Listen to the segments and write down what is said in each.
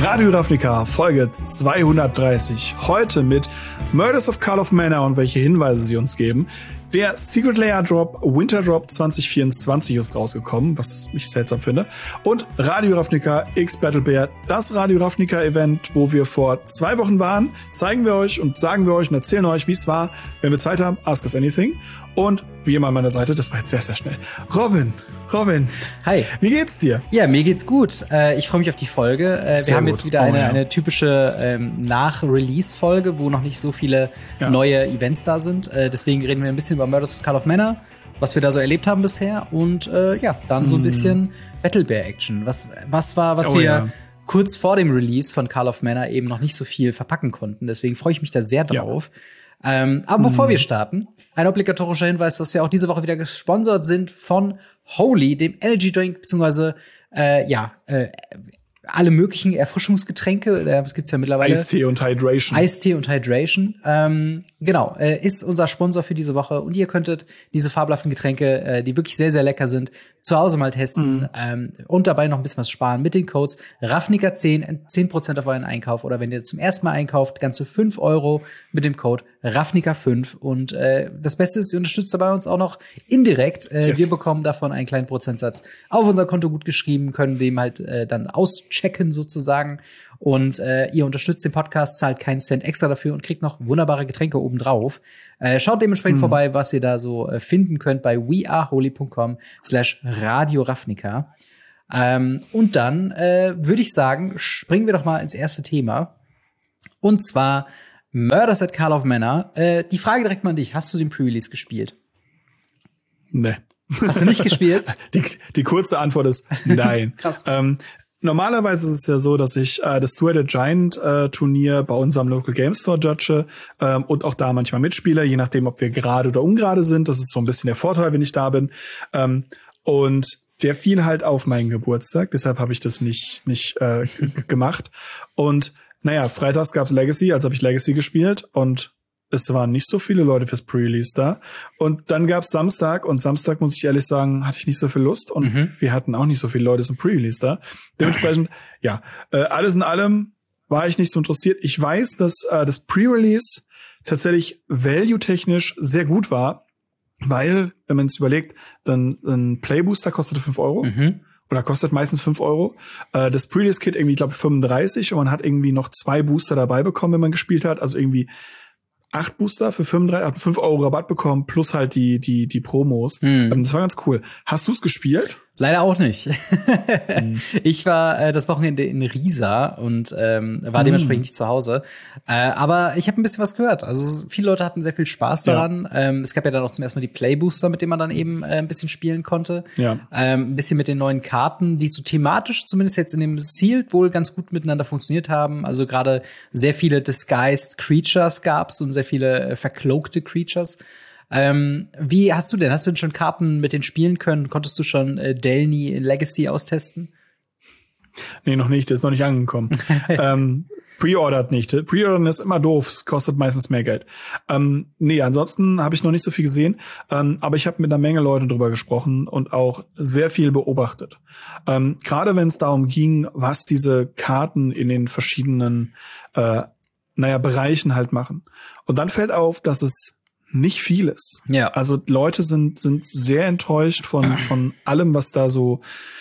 Radio Ravnica, Folge 230. Heute mit Murders of Karl of Manor und welche Hinweise sie uns geben. Der Secret Lair Drop Winter Drop 2024 ist rausgekommen, was ich seltsam finde. Und Radio Ravnica X Battle Bear, das Radio Ravnica Event, wo wir vor 2 Wochen waren, zeigen wir euch und sagen wir euch und erzählen euch, wie es war. Wenn wir Zeit haben, ask us anything. Und wie immer an meiner Seite, das war jetzt sehr, sehr schnell. Robin. Hi. Wie geht's dir? Ja, mir geht's gut. Ich freue mich auf die Folge. Wir haben jetzt wieder eine typische Nach-Release-Folge, wo noch nicht so viele neue Events da sind. Deswegen reden wir ein bisschen über Murders of Karl of Manor, was wir da so erlebt haben bisher. Und dann so ein bisschen Battle Bear Action. Was wir kurz vor dem Release von Karl of Manor eben noch nicht so viel verpacken konnten. Deswegen freue ich mich da sehr drauf. Aber bevor wir starten, ein obligatorischer Hinweis, dass wir auch diese Woche wieder gesponsert sind von Holy, dem Energy Drink, beziehungsweise alle möglichen Erfrischungsgetränke. Das gibt's ja mittlerweile. Eistee und Hydration. Ist unser Sponsor für diese Woche. Und ihr könntet diese fabelhaften Getränke, die wirklich sehr, sehr lecker sind, zu Hause mal testen und dabei noch ein bisschen was sparen mit den Codes Ravnica10, 10% auf euren Einkauf. Oder wenn ihr zum ersten Mal einkauft, ganze 5 € mit dem Code Ravnica5. Und das Beste ist, ihr unterstützt dabei uns auch noch indirekt. Wir bekommen davon einen kleinen Prozentsatz auf unser Konto gut geschrieben, können dem halt dann auschecken sozusagen. Und ihr unterstützt den Podcast, zahlt keinen Cent extra dafür und kriegt noch wunderbare Getränke obendrauf. Schaut dementsprechend vorbei, was ihr da so finden könnt bei weareholy.com/Radio Ravnica. Und dann würde ich sagen, springen wir doch mal ins erste Thema. Und zwar Murders at Karl of Manor. Die Frage direkt mal an dich. Hast du den Pre-Release gespielt? Nee. Hast du nicht gespielt? Die kurze Antwort ist nein. Krass. Normalerweise ist es ja so, dass ich das Two-Headed Giant Turnier bei unserem Local Game Store judge und auch da manchmal mitspiele, je nachdem, ob wir gerade oder ungerade sind. Das ist so ein bisschen der Vorteil, wenn ich da bin. Und der fiel halt auf meinen Geburtstag, deshalb habe ich das nicht gemacht. Und naja, freitags gab's Legacy, also habe ich Legacy gespielt und es waren nicht so viele Leute fürs Pre-Release da. Und dann gab's Samstag und Samstag, muss ich ehrlich sagen, hatte ich nicht so viel Lust und wir hatten auch nicht so viele Leute zum Pre-Release da. Dementsprechend, alles in allem war ich nicht so interessiert. Ich weiß, dass das Pre-Release tatsächlich value-technisch sehr gut war, weil, wenn man es überlegt, dann ein Playbooster kostete 5 € oder kostet meistens 5 €. Das Pre-Release-Kit irgendwie, glaube ich, 35 und man hat irgendwie noch 2 Booster dabei bekommen, wenn man gespielt hat. Also irgendwie 8 Booster für 35, hat 5 € Rabatt bekommen, plus halt die Promos. Das war ganz cool. Hast du's gespielt? Leider auch nicht. Ich war das Wochenende in Riesa und war dementsprechend nicht zu Hause. Aber ich habe ein bisschen was gehört. Also viele Leute hatten sehr viel Spaß daran. Es gab ja dann auch zum ersten Mal die Playbooster, mit denen man dann eben ein bisschen spielen konnte. Ein bisschen mit den neuen Karten, die so thematisch zumindest jetzt in dem Sealed wohl ganz gut miteinander funktioniert haben. Also gerade sehr viele Disguised Creatures gab's und sehr viele vercloakte Creatures. Wie hast du denn? Hast du denn schon Karten mit denen spielen können? Konntest du schon Delny Legacy austesten? Nee, noch nicht. Das ist noch nicht angekommen. Pre-ordert nicht. Pre-ordern ist immer doof. Es kostet meistens mehr Geld. Ansonsten habe ich noch nicht so viel gesehen. Aber ich habe mit einer Menge Leuten drüber gesprochen und auch sehr viel beobachtet. Gerade wenn es darum ging, was diese Karten in den verschiedenen Bereichen halt machen. Und dann fällt auf, dass es nicht vieles. Ja. Also Leute sind sehr enttäuscht von allem, was da so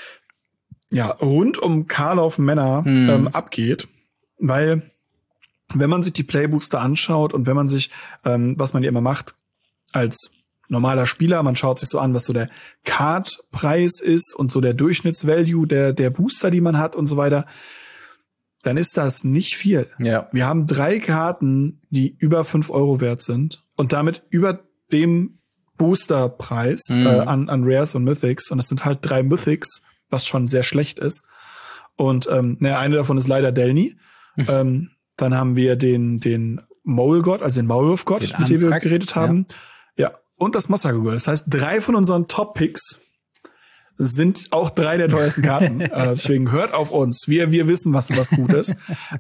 rund um Karl of Manor abgeht. Weil, wenn man sich die Playbooster anschaut und wenn man sich, was man ja immer macht, als normaler Spieler, man schaut sich so an, was so der Card-Preis ist und so der Durchschnittsvalue der Booster, die man hat und so weiter, dann ist das nicht viel. Ja. Wir haben 3 Karten, die über 5 € wert sind und damit über dem Boosterpreis an Rares und Mythics. Und es sind halt 3 Mythics, was schon sehr schlecht ist. Und eine davon ist leider Delny. Dann haben wir den Mole-Gott, also den Maulwurf-Gott, mit dem wir geredet haben. Ja. Und das Massacre-Gott. Das heißt, 3 von unseren Top-Picks sind auch 3 der teuersten Karten. Deswegen hört auf uns. Wir wissen, was gut ist.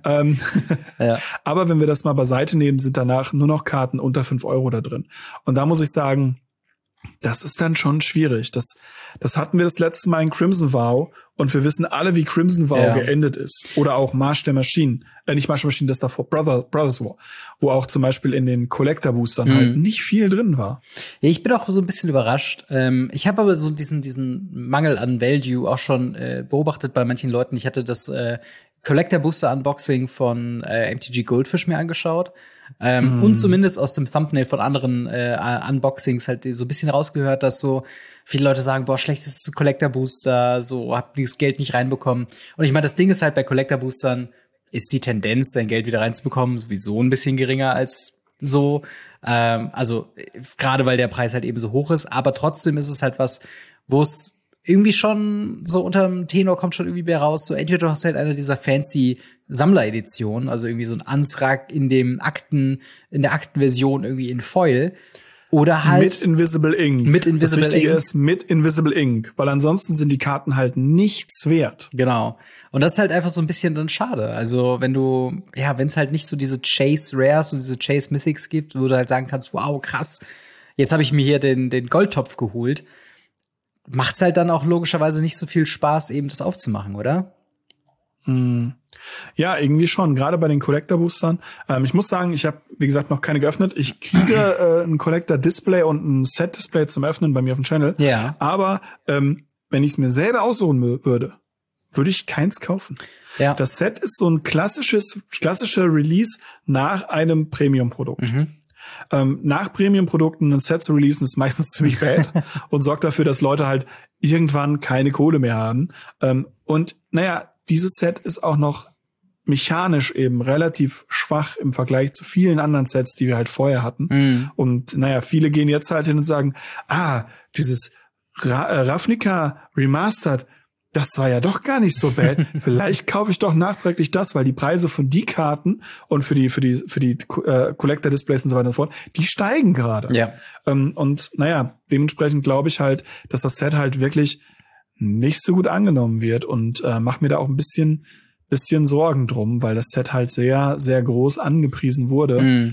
Aber wenn wir das mal beiseite nehmen, sind danach nur noch Karten unter 5 € da drin. Und da muss ich sagen, Das ist dann schon schwierig. Das hatten wir das letzte Mal in Crimson Vow und wir wissen alle, wie Crimson Vow geendet ist. Oder auch Marsch der Maschinen. Nicht Marsch der Maschinen, das davor, Brothers War. Wo auch zum Beispiel in den Collector-Boostern halt nicht viel drin war. Ja, ich bin auch so ein bisschen überrascht. Ich habe aber so diesen Mangel an Value auch schon beobachtet bei manchen Leuten. Ich hatte das Collector-Booster-Unboxing von MTG Goldfish mir angeschaut. Und zumindest aus dem Thumbnail von anderen Unboxings halt so ein bisschen rausgehört, dass so viele Leute sagen, boah, schlechtes Collector-Booster, so hab das Geld nicht reinbekommen. Und ich meine, das Ding ist halt bei Collector-Boostern ist die Tendenz, sein Geld wieder reinzubekommen, sowieso ein bisschen geringer als so. Also gerade weil der Preis halt eben so hoch ist, aber trotzdem ist es halt was, wo es irgendwie schon so unterm Tenor kommt schon irgendwie mehr raus. So entweder du hast halt eine dieser fancy Sammlereditionen, also irgendwie so ein Ansrag in der Aktenversion irgendwie in Foil. Oder halt mit Invisible Ink. Das Wichtige ist mit Invisible Ink, weil ansonsten sind die Karten halt nichts wert. Genau. Und das ist halt einfach so ein bisschen dann schade. Also wenn es halt nicht so diese Chase Rares und diese Chase Mythics gibt, wo du halt sagen kannst, wow, krass, jetzt habe ich mir hier den Goldtopf geholt, macht's halt dann auch logischerweise nicht so viel Spaß, eben das aufzumachen, oder? Ja, irgendwie schon. Gerade bei den Collector-Boostern. Ich muss sagen, ich habe, wie gesagt, noch keine geöffnet. Ich kriege ein Collector-Display und ein Set-Display zum Öffnen bei mir auf dem Channel. Ja. Aber wenn ich es mir selber aussuchen würde ich keins kaufen. Ja. Das Set ist so ein klassischer Release nach einem Premium-Produkt. Nach Premium-Produkten ein Set zu releasen, ist meistens ziemlich bad und sorgt dafür, dass Leute halt irgendwann keine Kohle mehr haben. Und naja, dieses Set ist auch noch mechanisch eben relativ schwach im Vergleich zu vielen anderen Sets, die wir halt vorher hatten. Und naja, viele gehen jetzt halt hin und sagen, dieses Ravnica Remastered, das war ja doch gar nicht so bad. Vielleicht kaufe ich doch nachträglich das, weil die Preise von die Karten und für die Collector Displays und so weiter und so fort, die steigen gerade. Ja. Und naja, dementsprechend glaube ich halt, dass das Set halt wirklich nicht so gut angenommen wird und mache mir da auch ein bisschen Sorgen drum, weil das Set halt sehr, sehr groß angepriesen wurde.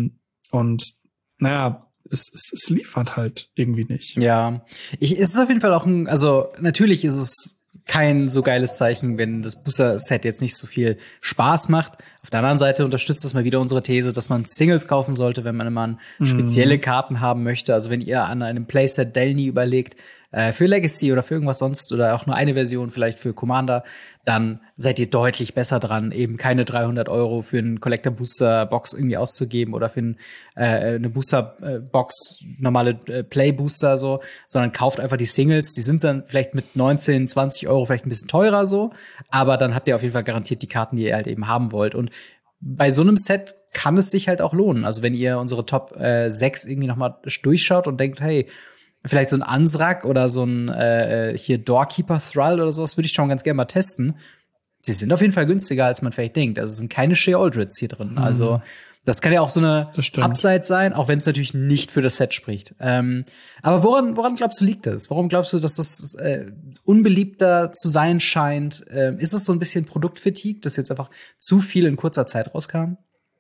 Und naja, es liefert halt irgendwie nicht. Ja, es ist auf jeden Fall auch natürlich ist es kein so geiles Zeichen, wenn das Booster-Set jetzt nicht so viel Spaß macht. Auf der anderen Seite unterstützt das mal wieder unsere These, dass man Singles kaufen sollte, wenn man mal spezielle Karten haben möchte. Also wenn ihr an einem Playset Delny überlegt, für Legacy oder für irgendwas sonst oder auch nur eine Version vielleicht für Commander, dann seid ihr deutlich besser dran, eben keine 300 € für einen Collector-Booster-Box irgendwie auszugeben oder für eine Booster-Box, normale Play-Booster so, sondern kauft einfach die Singles. Die sind dann vielleicht mit 19, 20 € vielleicht ein bisschen teurer so, aber dann habt ihr auf jeden Fall garantiert die Karten, die ihr halt eben haben wollt. Und bei so einem Set kann es sich halt auch lohnen. Also wenn ihr unsere Top 6 irgendwie noch mal durchschaut und denkt, hey, vielleicht so ein Ansrak oder so ein hier Doorkeeper Thrall oder sowas würde ich schon ganz gerne mal testen. Sie sind auf jeden Fall günstiger, als man vielleicht denkt. Also es sind keine Shea Aldrids hier drin. Also das kann ja auch so eine Upside sein, auch wenn es natürlich nicht für das Set spricht. Aber woran glaubst du, liegt das? Warum glaubst du, dass das unbeliebter zu sein scheint? Ist es so ein bisschen Produktfatigue, dass jetzt einfach zu viel in kurzer Zeit rauskam?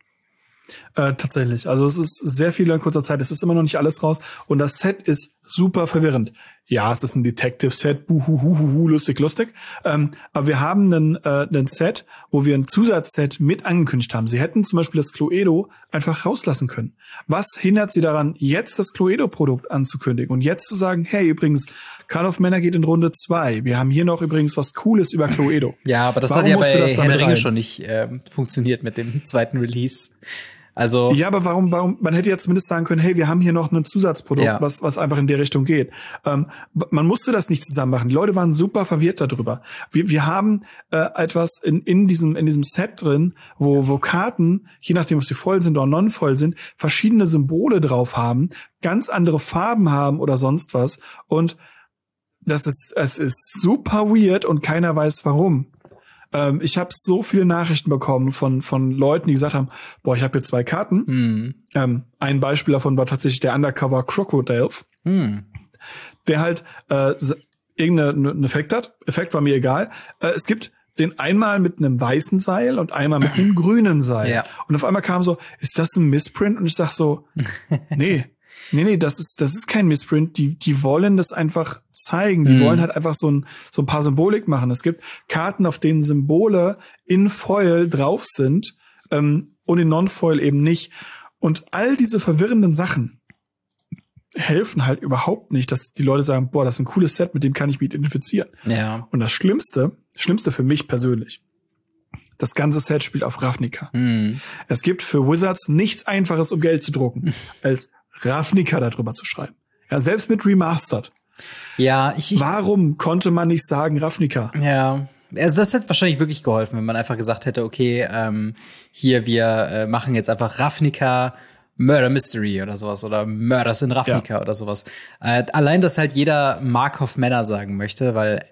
Tatsächlich. Also es ist sehr viel in kurzer Zeit. Es ist immer noch nicht alles raus. Und das Set ist super verwirrend. Ja, es ist ein Detective-Set. Buhuhuhuhu, lustig. Aber wir haben einen Set, wo wir ein Zusatzset mit angekündigt haben. Sie hätten zum Beispiel das Cluedo einfach rauslassen können. Was hindert sie daran, jetzt das Cluedo-Produkt anzukündigen und jetzt zu sagen, hey, übrigens, Call of Mana geht in Runde 2. Wir haben hier noch übrigens was Cooles über Cluedo. Ja, aber das hat ja bei Herr der Ringe schon nicht funktioniert mit dem zweiten Release. Also ja, aber warum? Man hätte ja zumindest sagen können, hey, wir haben hier noch ein Zusatzprodukt, was einfach in der Richtung geht. Man musste das nicht zusammen machen. Die Leute waren super verwirrt darüber. Wir haben etwas in diesem Set drin, wo Karten, je nachdem, ob sie voll sind oder non-voll sind, verschiedene Symbole drauf haben, ganz andere Farben haben oder sonst was. Und es ist super weird und keiner weiß warum. Ich habe so viele Nachrichten bekommen von Leuten, die gesagt haben, boah, ich habe hier 2 Karten. Ein Beispiel davon war tatsächlich der Undercover Crocodile, der halt irgendeinen Effekt hat. Effekt war mir egal. Es gibt den einmal mit einem weißen Seil und einmal mit einem grünen Seil. Ja. Und auf einmal kam so, ist das ein Missprint? Und ich sag so, nee. Nee, das ist kein Missprint. Die wollen das einfach zeigen. Die wollen halt einfach so ein paar Symbolik machen. Es gibt Karten, auf denen Symbole in Foil drauf sind, und in Non-Foil eben nicht. Und all diese verwirrenden Sachen helfen halt überhaupt nicht, dass die Leute sagen, boah, das ist ein cooles Set, mit dem kann ich mich identifizieren. Ja. Und das Schlimmste für mich persönlich, das ganze Set spielt auf Ravnica. Es gibt für Wizards nichts Einfaches, um Geld zu drucken, als Ravnica darüber zu schreiben. Ja, selbst mit Remastered. Ja, Warum konnte man nicht sagen Ravnica? Ja. Also das hätte wahrscheinlich wirklich geholfen, wenn man einfach gesagt hätte, okay, hier, wir machen jetzt einfach Ravnica Murder Mystery oder sowas oder Murders in Ravnica oder sowas. Allein, dass halt jeder Markov Manor sagen möchte, weil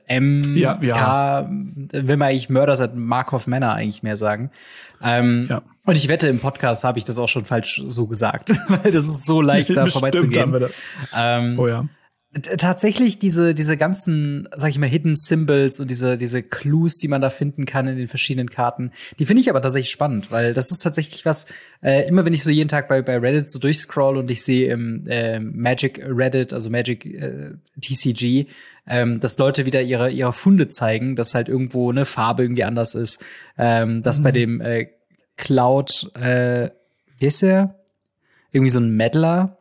will man eigentlich Murders at Markov Manor eigentlich mehr sagen. Und ich wette, im Podcast habe ich das auch schon falsch so gesagt, weil das ist so leicht, da vorbeizugehen. Haben wir das. Oh ja. Tatsächlich diese ganzen, sag ich mal, Hidden Symbols und diese Clues, die man da finden kann in den verschiedenen Karten, die finde ich aber tatsächlich spannend, weil das ist tatsächlich was, immer wenn ich so jeden Tag bei Reddit so durchscroll und ich sehe im Magic Reddit, also Magic TCG, dass Leute wieder ihre Funde zeigen, dass halt irgendwo eine Farbe irgendwie anders ist, dass bei dem Cloud, wie ist der? Irgendwie so ein Meddler.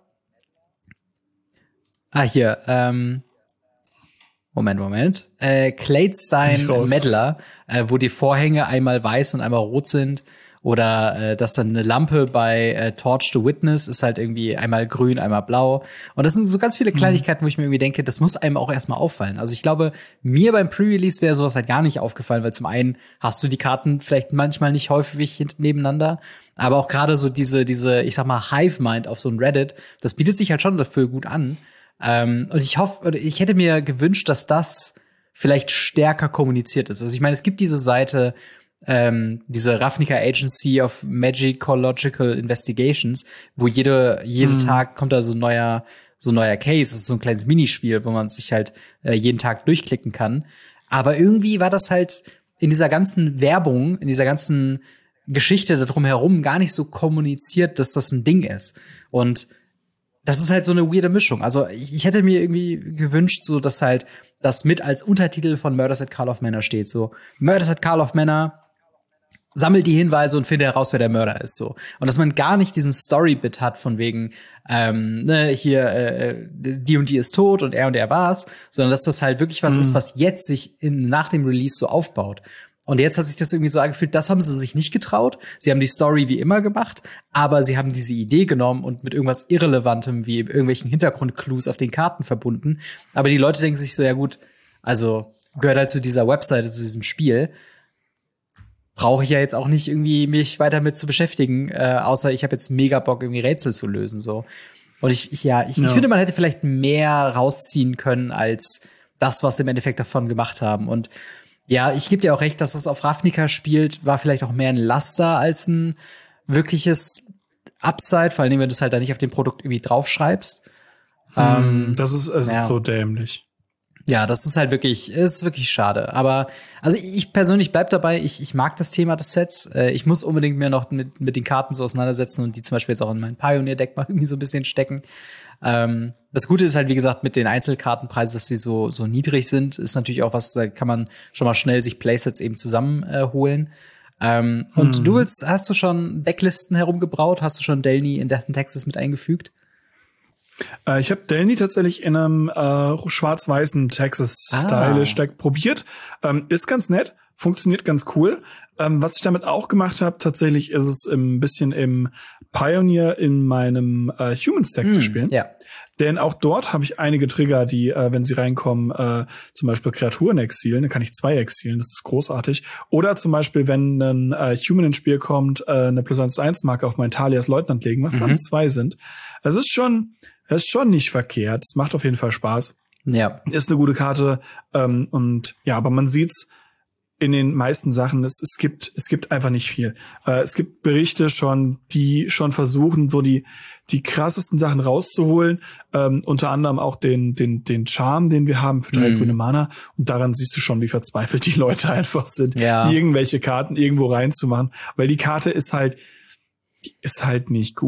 Hier, Moment. Cladestein Meddler, wo die Vorhänge einmal weiß und einmal rot sind. Oder dass dann eine Lampe bei Torch the Witness ist halt irgendwie einmal grün, einmal blau. Und das sind so ganz viele Kleinigkeiten, wo ich mir irgendwie denke, das muss einem auch erstmal auffallen. Also ich glaube, mir beim Pre-Release wäre sowas halt gar nicht aufgefallen, weil zum einen hast du die Karten vielleicht manchmal nicht häufig nebeneinander. Aber auch gerade so diese, ich sag mal, Hive-Mind auf so einem Reddit, das bietet sich halt schon dafür gut an. Und ich hätte mir gewünscht, dass das vielleicht stärker kommuniziert ist. Also ich meine, es gibt diese Seite, diese Ravnica Agency of Magicological Investigations, wo jede Tag kommt da so ein neuer Case. Das ist so ein kleines Minispiel, wo man sich halt jeden Tag durchklicken kann. Aber irgendwie war das halt in dieser ganzen Werbung, in dieser ganzen Geschichte da drumherum gar nicht so kommuniziert, dass das ein Ding ist. Und das ist halt so eine weirde Mischung. Also ich hätte mir irgendwie gewünscht, so dass halt das mit als Untertitel von Murders at Karlov Manor steht. So Murders at Karlov Manor, sammelt die Hinweise und finde heraus, wer der Mörder ist. So. Und dass man gar nicht diesen Story-Bit hat von wegen, die und die ist tot und er war's, sondern dass das halt wirklich was ist, was jetzt sich nach dem Release so aufbaut. Und jetzt hat sich das irgendwie so angefühlt, das haben sie sich nicht getraut. Sie haben die Story wie immer gemacht, aber sie haben diese Idee genommen und mit irgendwas Irrelevantem wie irgendwelchen Hintergrundclues auf den Karten verbunden. Aber die Leute denken sich so, ja gut, also gehört halt zu dieser Webseite, zu diesem Spiel. Brauche ich ja jetzt auch nicht irgendwie mich weiter mit zu beschäftigen, außer ich habe jetzt mega Bock, irgendwie Rätsel zu lösen. So. Und ich finde, man hätte vielleicht mehr rausziehen können als das, was sie im Endeffekt davon gemacht haben. Und ja, ich gebe dir auch recht, dass es auf Ravnica spielt, war vielleicht auch mehr ein Laster als ein wirkliches Upside, vor allem wenn du es halt da nicht auf dem Produkt irgendwie draufschreibst. Es ist so dämlich. Ja, das ist halt wirklich schade. Aber also ich persönlich bleib dabei, ich mag das Thema des Sets. Ich muss unbedingt mir noch mit den Karten so auseinandersetzen und die zum Beispiel jetzt auch in mein Pioneer-Deck mal irgendwie so ein bisschen stecken. Das Gute ist halt, wie gesagt, mit den Einzelkartenpreisen, dass sie so niedrig sind, ist natürlich auch was, da kann man schon mal schnell sich Playsets eben zusammenholen. Und hast du schon Decklisten herumgebraut? Hast du schon Delny in Death in Texas mit eingefügt? Ich habe Delny tatsächlich in einem schwarz-weißen Texas-Stylish-Deck probiert. Ist ganz nett, funktioniert ganz cool. Was ich damit auch gemacht habe, tatsächlich ist es ein bisschen im Pioneer in meinem Humans-Deck zu spielen. Ja. Denn auch dort habe ich einige Trigger, die, wenn sie reinkommen, zum Beispiel Kreaturen exilen. Dann kann ich 2 exilen, das ist großartig. Oder zum Beispiel, wenn ein Human ins Spiel kommt, eine +1/1-Marke auf meinen Talias Leutnant legen, was dann 2 sind. Das ist schon nicht verkehrt. Es macht auf jeden Fall Spaß. Ja. Ist eine gute Karte. Und ja, aber man sieht's in den meisten Sachen, es gibt einfach nicht viel. Es gibt Berichte schon, die schon versuchen, so die krassesten Sachen rauszuholen. Unter anderem auch den Charme, den wir haben für 3 grüne Mana. Und daran siehst du schon, wie verzweifelt die Leute einfach sind, irgendwelche Karten irgendwo reinzumachen. Weil die Karte ist halt nicht gut.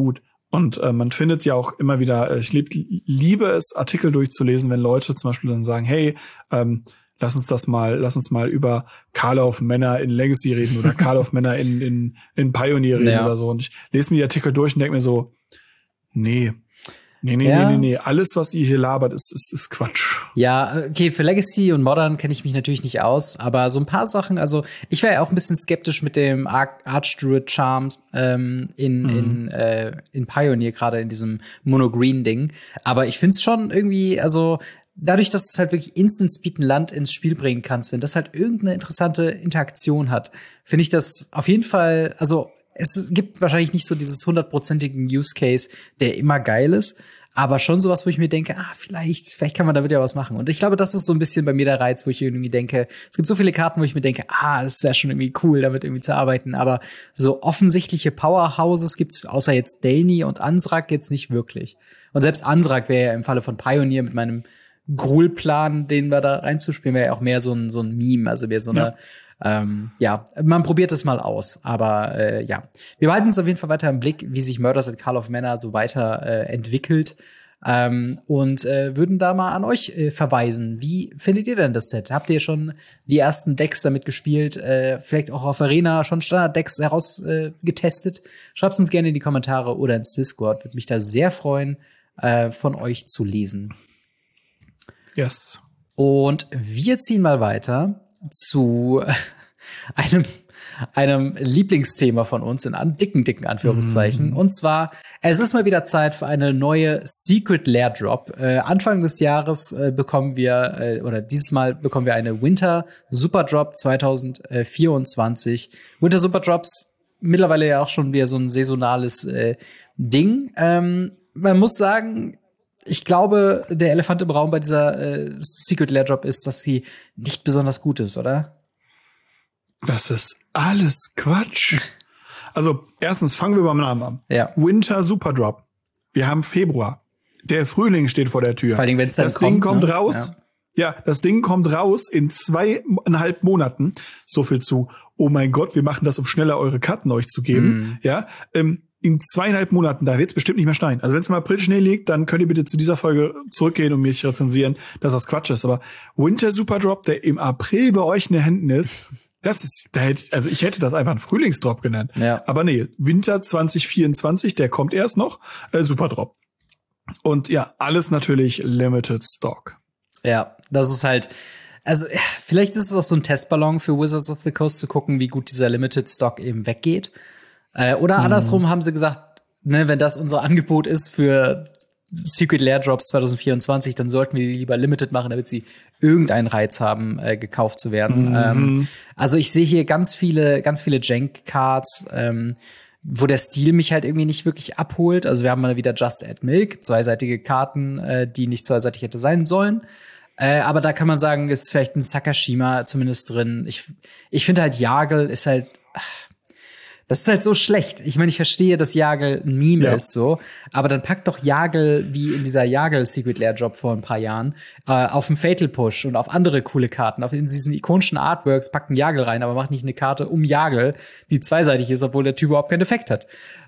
Und man findet ja auch immer wieder, liebe es, Artikel durchzulesen, wenn Leute zum Beispiel dann sagen, hey, lass uns mal über Karlauf-Männer in Legacy reden oder Karlauf-Männer in Pioneer reden oder so. Und ich lese mir die Artikel durch und denke mir so, nee. Alles, was ihr hier labert, ist Quatsch. Ja, okay, für Legacy und Modern kenne ich mich natürlich nicht aus, aber so ein paar Sachen, also ich wäre ja auch ein bisschen skeptisch mit dem Archdruid Charm in Pioneer, gerade in diesem Mono-Green-Ding. Aber ich find's schon irgendwie, also dadurch, dass es halt wirklich Instant Speed ein Land ins Spiel bringen kannst, wenn das halt irgendeine interessante Interaktion hat, finde ich das auf jeden Fall, also es gibt wahrscheinlich nicht so dieses 100%igen Use Case, der immer geil ist, aber schon sowas, wo ich mir denke, vielleicht kann man damit ja was machen. Und ich glaube, das ist so ein bisschen bei mir der Reiz, wo ich irgendwie denke, es gibt so viele Karten, wo ich mir denke, das wäre schon irgendwie cool, damit irgendwie zu arbeiten. Aber so offensichtliche Powerhouses gibt's außer jetzt Delny und Ansrak jetzt nicht wirklich. Und selbst Ansrak wäre ja im Falle von Pioneer mit meinem Gruul-Plan, den wir da reinzuspielen, wäre ja auch mehr so ein Meme, also wäre so eine man probiert es mal aus, aber wir behalten uns auf jeden Fall weiter im Blick, wie sich Murders at Call of Manor so weiter entwickelt und würden da mal an euch verweisen. Wie findet ihr denn das Set? Habt ihr schon die ersten Decks damit gespielt? Vielleicht auch auf Arena schon Standard-Decks getestet? Schreibt uns gerne in die Kommentare oder ins Discord. Würde mich da sehr freuen, von euch zu lesen. Yes. Und wir ziehen mal weiter zu einem Lieblingsthema von uns in dicken Anführungszeichen. Und zwar, es ist mal wieder Zeit für eine neue Secret Lair Drop. Anfang des Jahres bekommen wir, oder dieses Mal bekommen wir eine Winter Super Drop 2024. Winter Super Drops, mittlerweile ja auch schon wieder so ein saisonales Ding. Man muss sagen, ich glaube, der Elefant im Raum bei dieser Secret Lair Drop ist, dass sie nicht besonders gut ist, oder? Das ist alles Quatsch. Also, erstens fangen wir beim Namen an. Ja. Winter Super Drop. Wir haben Februar. Der Frühling steht vor der Tür. Vor allem, wenn es dann das Ding kommt ne? raus. Ja, das Ding kommt raus in 2,5 Monaten. So viel zu, oh mein Gott, wir machen das, um schneller eure Karten euch zu geben. Ja, in 2,5 Monaten, da wird's bestimmt nicht mehr schneien. Also wenn es im April Schnee liegt, dann könnt ihr bitte zu dieser Folge zurückgehen und mich rezensieren, dass das Quatsch ist. Aber Winter Super Drop, der im April bei euch in den Händen ist, ich hätte das einfach einen Frühlingsdrop genannt. Ja. Aber nee, Winter 2024, der kommt erst noch, Super Drop. Und ja, alles natürlich Limited Stock. Ja, das ist halt, also vielleicht ist es auch so ein Testballon für Wizards of the Coast zu gucken, wie gut dieser Limited Stock eben weggeht. Oder andersrum haben sie gesagt, ne, wenn das unser Angebot ist für Secret Lair Drops 2024, dann sollten wir die lieber Limited machen, damit sie irgendeinen Reiz haben, gekauft zu werden. Also ich sehe hier ganz viele Jank-Cards, wo der Stil mich halt irgendwie nicht wirklich abholt. Also wir haben mal wieder Just Add Milk, zweiseitige Karten, die nicht zweiseitig hätte sein sollen. Aber da kann man sagen, ist vielleicht ein Sakashima zumindest drin. Ich finde halt, Yargel ist halt, das ist halt so schlecht. Ich meine, ich verstehe, dass Yargel ein Meme ist, so. Aber dann packt doch Yargel, wie in dieser Yargel Secret Lair Drop vor ein paar Jahren, auf den Fatal Push und auf andere coole Karten. Auf diesen ikonischen Artworks packt ein Yargel rein, aber macht nicht eine Karte um Yargel, die zweiseitig ist, obwohl der Typ überhaupt keinen Effekt hat.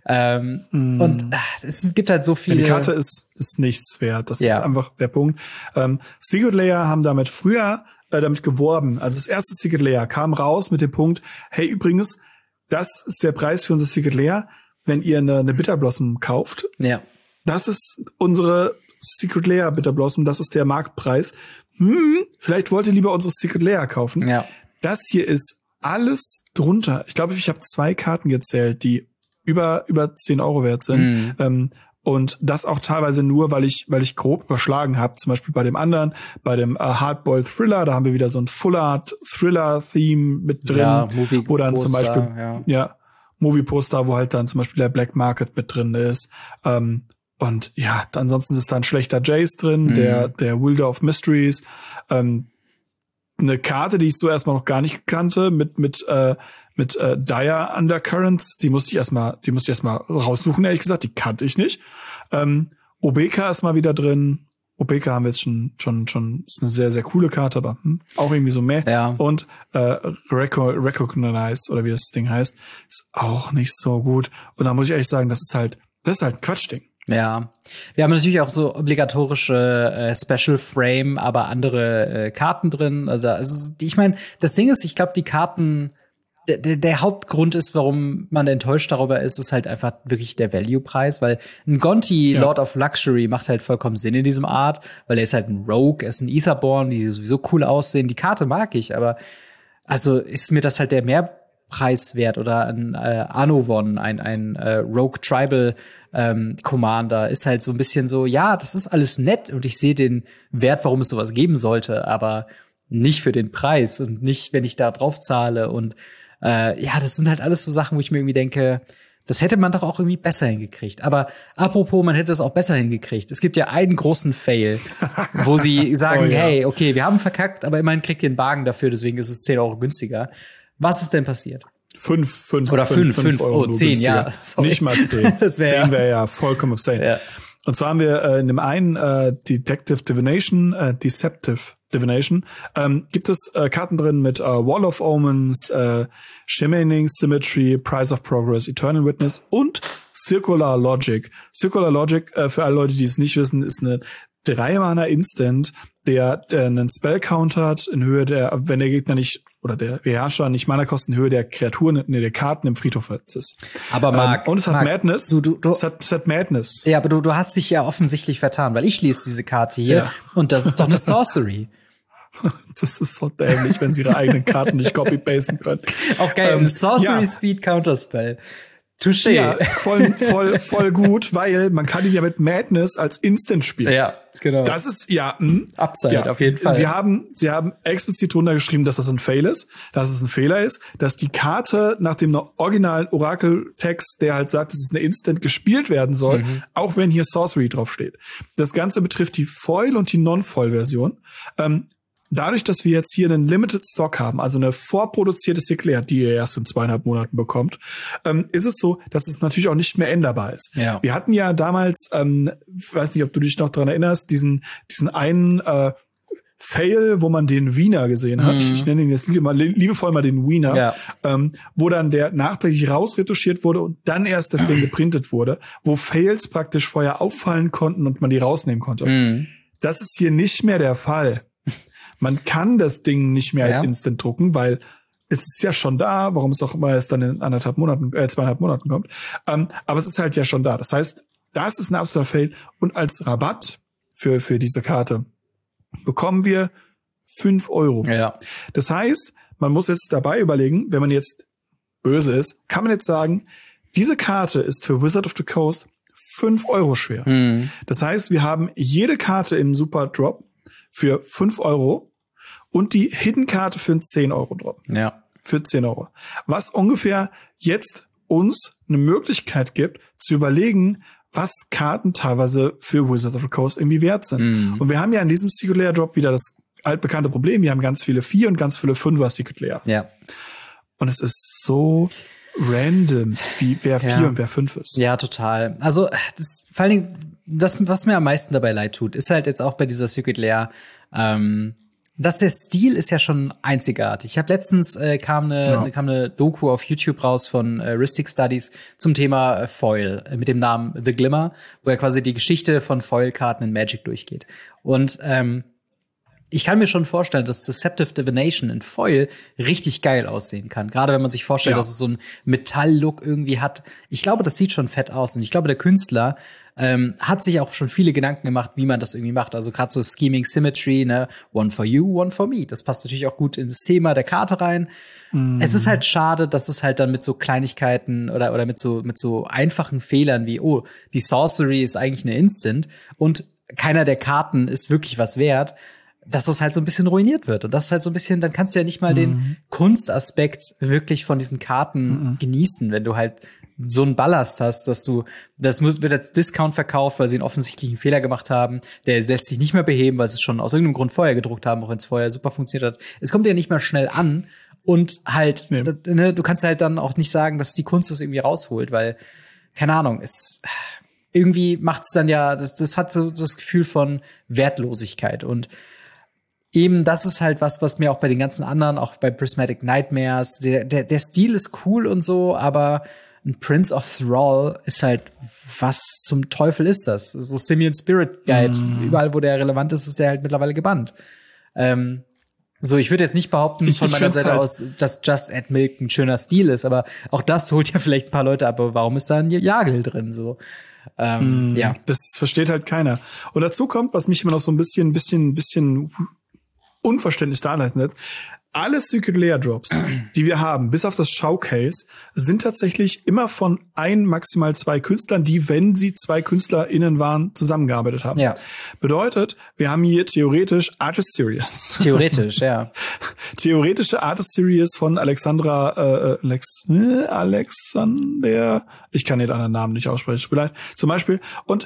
Und es gibt halt so viele. Die Karte ist nichts wert. Das ist einfach der Punkt. Secret Lair haben damit früher damit geworben. Also das erste Secret Lair kam raus mit dem Punkt, hey, übrigens, das ist der Preis für unser Secret Lair, wenn ihr eine Bitter Blossom kauft. Ja. Das ist unsere Secret Lair Bitter Blossom, das ist der Marktpreis. Vielleicht wollt ihr lieber unsere Secret Lair kaufen. Ja. Das hier ist alles drunter. Ich glaube, ich habe 2 Karten gezählt, die über 10 € wert sind. Und das auch teilweise nur, weil ich grob überschlagen habe. Zum Beispiel bei dem anderen, bei dem Hardboiled Thriller, da haben wir wieder so ein Full Art Thriller Theme mit drin, wo dann zum Beispiel Movie-Poster, wo halt dann zum Beispiel der Black Market mit drin ist. Und ja, ansonsten ist da ein schlechter Jace drin, der Wielder of Mysteries. Eine Karte, die ich so erstmal noch gar nicht kannte, mit Dire Undercurrents, die musste ich erstmal raussuchen, ehrlich gesagt, die kannte ich nicht. Obeka ist mal wieder drin. Obeka haben wir jetzt schon, ist eine sehr, sehr coole Karte, aber auch irgendwie so mehr. Ja. Und Recognize, oder wie das Ding heißt, ist auch nicht so gut. Und da muss ich ehrlich sagen, das ist halt Das ist halt ein Quatschding. Ja, wir haben natürlich auch so obligatorische Special Frame, aber andere Karten drin. Also ich meine, das Ding ist, ich glaube, die Karten, der Hauptgrund ist, warum man enttäuscht darüber ist halt einfach wirklich der Value-Preis, weil ein Gonti Lord of Luxury macht halt vollkommen Sinn in diesem Art, weil er ist halt ein Rogue, er ist ein Etherborn, die sowieso cool aussehen. Die Karte mag ich, aber also ist mir das halt der Mehrpreis wert, oder ein Anovon, ein Rogue Tribal Commander ist halt so ein bisschen so, ja, das ist alles nett und ich sehe den Wert, warum es sowas geben sollte, aber nicht für den Preis und nicht, wenn ich da drauf zahle. Und ja, das sind halt alles so Sachen, wo ich mir irgendwie denke, das hätte man doch auch irgendwie besser hingekriegt. Aber apropos, man hätte es auch besser hingekriegt. Es gibt ja einen großen Fail, wo sie sagen, hey, okay, wir haben verkackt, aber immerhin kriegt ihr einen Wagen dafür, deswegen ist es 10 Euro günstiger. Was ist denn passiert? 5 Euro. 10, ja. Sorry. Nicht mal 10. 10 wäre ja vollkommen insane. Ja. Und zwar haben wir in dem einen Deceptive Divination, gibt es Karten drin mit Wall of Omens, Shimmering Symmetry, Price of Progress, Eternal Witness und Circular Logic. Circular Logic, für alle Leute, die es nicht wissen, ist eine 3-Mana Instant, der einen Spell countert in Höhe der, wenn der Gegner nicht oder der Beherrscher nicht Mana-Kosten in Höhe der Kreaturen, der Karten im Friedhof ist. Aber Marc, und es hat Madness. Es hat Madness. Ja, aber du hast dich ja offensichtlich vertan, weil ich lese diese Karte hier und das ist doch eine Sorcery. Das ist so dämlich, wenn sie ihre eigenen Karten nicht copy-pasten können. Auch geil, ein Sorcery Speed Counterspell. Touché. Ja, voll gut, weil man kann ihn ja mit Madness als Instant spielen. Ja, genau. Das ist Upside, auf jeden Fall. Sie haben explizit runtergeschrieben, dass das ein Fail ist, dass es ein Fehler ist, dass die Karte nach dem originalen Orakel-Text, der halt sagt, dass es eine Instant gespielt werden soll, auch wenn hier Sorcery draufsteht. Das Ganze betrifft die Foil- und die Non-Foil-Version. Dadurch, dass wir jetzt hier einen Limited Stock haben, also eine vorproduzierte Sinclair, die ihr erst in 2,5 Monaten bekommt, ist es so, dass es natürlich auch nicht mehr änderbar ist. Ja. Wir hatten ja damals, weiß nicht, ob du dich noch dran erinnerst, diesen einen Fail, wo man den Wiener gesehen hat. Ich nenne ihn jetzt liebevoll mal den Wiener, wo dann der nachträglich rausretuschiert wurde und dann erst das Ding geprintet wurde, wo Fails praktisch vorher auffallen konnten und man die rausnehmen konnte. Das ist hier nicht mehr der Fall. Man kann das Ding nicht mehr als Instant drucken, weil es ist ja schon da, warum es auch immer erst dann in 2,5 Monaten kommt. Aber es ist halt ja schon da. Das heißt, das ist ein absoluter Fail. Und als Rabatt für diese Karte bekommen wir 5 Euro. Ja. Das heißt, man muss jetzt dabei überlegen, wenn man jetzt böse ist, kann man jetzt sagen, diese Karte ist für Wizard of the Coast 5 Euro schwer. Das heißt, wir haben jede Karte im Super Drop für 5 Euro und die Hidden-Karte für einen 10-Euro-Drop. Ja. Für 10 Euro. Was ungefähr jetzt uns eine Möglichkeit gibt, zu überlegen, was Karten teilweise für Wizards of the Coast irgendwie wert sind. Und wir haben ja in diesem Secret Lair Drop wieder das altbekannte Problem. Wir haben ganz viele 4 und ganz viele 5er Secret Lair. Ja. Und es ist so random, wie wer 4 und wer 5 ist. Ja, total. Also, vor allen Dingen, was mir am meisten dabei leid tut, ist halt jetzt auch bei dieser Secret Lair, dass der Stil ist ja schon einzigartig. Ich habe letztens kam eine Doku auf YouTube raus von Rhystic Studies zum Thema Foil mit dem Namen The Glimmer, wo er quasi die Geschichte von Foil-Karten in Magic durchgeht. Und ich kann mir schon vorstellen, dass Deceptive Divination in Foil richtig geil aussehen kann. Gerade wenn man sich vorstellt, dass es so einen Metall-Look irgendwie hat. Ich glaube, das sieht schon fett aus. Und ich glaube, der Künstler hat sich auch schon viele Gedanken gemacht, wie man das irgendwie macht. Also gerade so Scheming Symmetry, ne, one for you, one for me. Das passt natürlich auch gut in das Thema der Karte rein. Es ist halt schade, dass es halt dann mit so Kleinigkeiten oder mit so einfachen Fehlern wie, oh, die Sorcery ist eigentlich eine Instant und keiner der Karten ist wirklich was wert, dass das halt so ein bisschen ruiniert wird. Und das ist halt so ein bisschen, dann kannst du ja nicht mal den Kunstaspekt wirklich von diesen Karten genießen, wenn du halt so einen Ballast hast, das wird als Discount verkauft, weil sie einen offensichtlichen Fehler gemacht haben. Der lässt sich nicht mehr beheben, weil sie es schon aus irgendeinem Grund vorher gedruckt haben, auch wenn es vorher super funktioniert hat. Es kommt ja nicht mehr schnell an und halt, ne, du kannst halt dann auch nicht sagen, dass die Kunst das irgendwie rausholt, weil, keine Ahnung, irgendwie macht es dann ja, das hat so das Gefühl von Wertlosigkeit und eben, das ist halt was mir auch bei den ganzen anderen, auch bei Prismatic Nightmares, der Stil ist cool und so, aber ein Prince of Thrall ist halt, was zum Teufel ist das? So Simian Spirit Guide, überall, wo der relevant ist, ist der halt mittlerweile gebannt. So, ich würde jetzt nicht behaupten von meiner Seite halt aus, dass Just Add Milk ein schöner Stil ist, aber auch das holt ja vielleicht ein paar Leute ab. Aber warum ist da ein Jagel drin? So, ja. Das versteht halt keiner. Und dazu kommt, was mich immer noch so ein bisschen unverständlich da lässt. Alle Secret Lair Drops, die wir haben, bis auf das Showcase, sind tatsächlich immer von maximal 2 Künstlern, die, wenn sie 2 KünstlerInnen waren, zusammengearbeitet haben. Ja. Bedeutet, wir haben hier theoretisch Artist Series. Theoretisch, ja. Theoretische Artist Series von Alexander, Alexander, ich kann den anderen Namen nicht aussprechen, tut mir leid. Zum Beispiel. Und,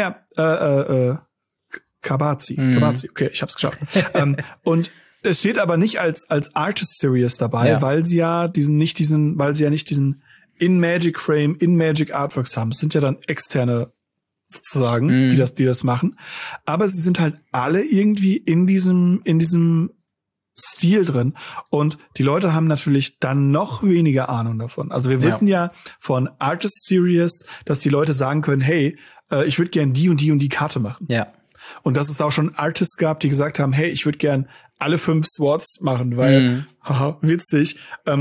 Kabazi, okay, ich hab's geschafft. Und es steht aber nicht als Artist Series dabei, weil sie ja nicht diesen in Magic Frame, in Magic Artworks haben. Es sind ja dann externe sozusagen, die das machen. Aber sie sind halt alle irgendwie in diesem Stil drin. Und die Leute haben natürlich dann noch weniger Ahnung davon. Also wir wissen ja von Artist Series, dass die Leute sagen können, hey, ich würde gern die und die und die Karte machen. Ja. Und dass es auch schon Artists gab, die gesagt haben, hey, ich würde gern alle 5 Swords machen, weil, haha, witzig,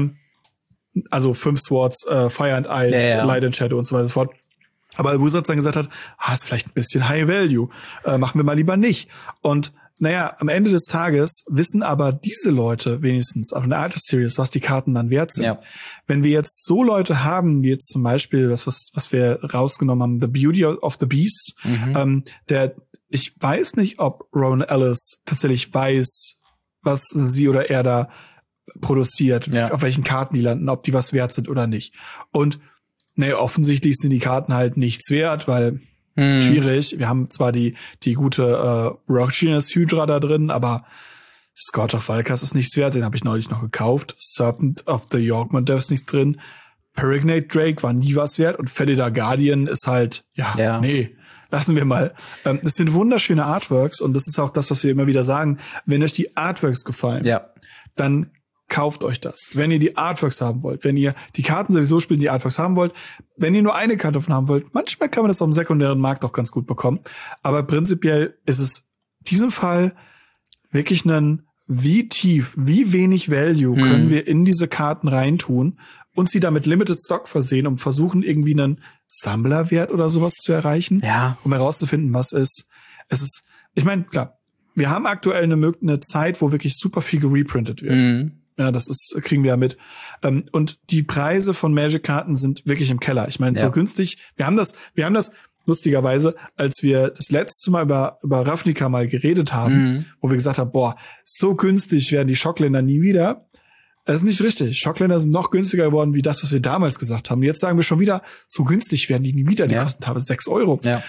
also 5 Swords, Fire and Ice, Light and Shadow und so weiter und so fort. Aber Wizards dann gesagt hat, ist vielleicht ein bisschen High Value, machen wir mal lieber nicht. Und naja, am Ende des Tages wissen aber diese Leute wenigstens auf einer Artist Series, was die Karten dann wert sind. Ja. Wenn wir jetzt so Leute haben, wie jetzt zum Beispiel das, was wir rausgenommen haben, The Beauty of the Beast, ich weiß nicht, ob Rowan Ellis tatsächlich weiß, was sie oder er da produziert, auf welchen Karten die landen, ob die was wert sind oder nicht. Und offensichtlich sind die Karten halt nichts wert, weil schwierig. Wir haben zwar die gute Rockgenus Hydra da drin, aber Scourge of Valkas ist nichts wert, den habe ich neulich noch gekauft. Serpent of the Yorkman Death ist nichts drin. Perignate Drake war nie was wert und Felidar Guardian ist halt, lassen wir mal. Das sind wunderschöne Artworks und das ist auch das, was wir immer wieder sagen. Wenn euch die Artworks gefallen, dann kauft euch das. Wenn ihr die Artworks haben wollt, wenn ihr die Karten sowieso spielen, die Artworks haben wollt, wenn ihr nur eine Karte davon haben wollt, manchmal kann man das auf dem sekundären Markt auch ganz gut bekommen. Aber prinzipiell ist es in diesem Fall wirklich wie tief, wie wenig Value können wir in diese Karten reintun und sie damit Limited Stock versehen, um versuchen, irgendwie einen Sammlerwert oder sowas zu erreichen, um herauszufinden, was ist. Ich meine, klar, wir haben aktuell eine Zeit, wo wirklich super viel gereprintet wird. Ja, kriegen wir ja mit. Und die Preise von Magic-Karten sind wirklich im Keller. Ich meine, so günstig. Wir haben das lustigerweise, als wir das letzte Mal über Ravnica mal geredet haben, wo wir gesagt haben, so günstig werden die Shockländer nie wieder. Das ist nicht richtig. Shockländer sind noch günstiger geworden, wie das, was wir damals gesagt haben. Jetzt sagen wir schon wieder, so günstig werden die nie wieder. Die kosten teilweise 6 Euro. Ja.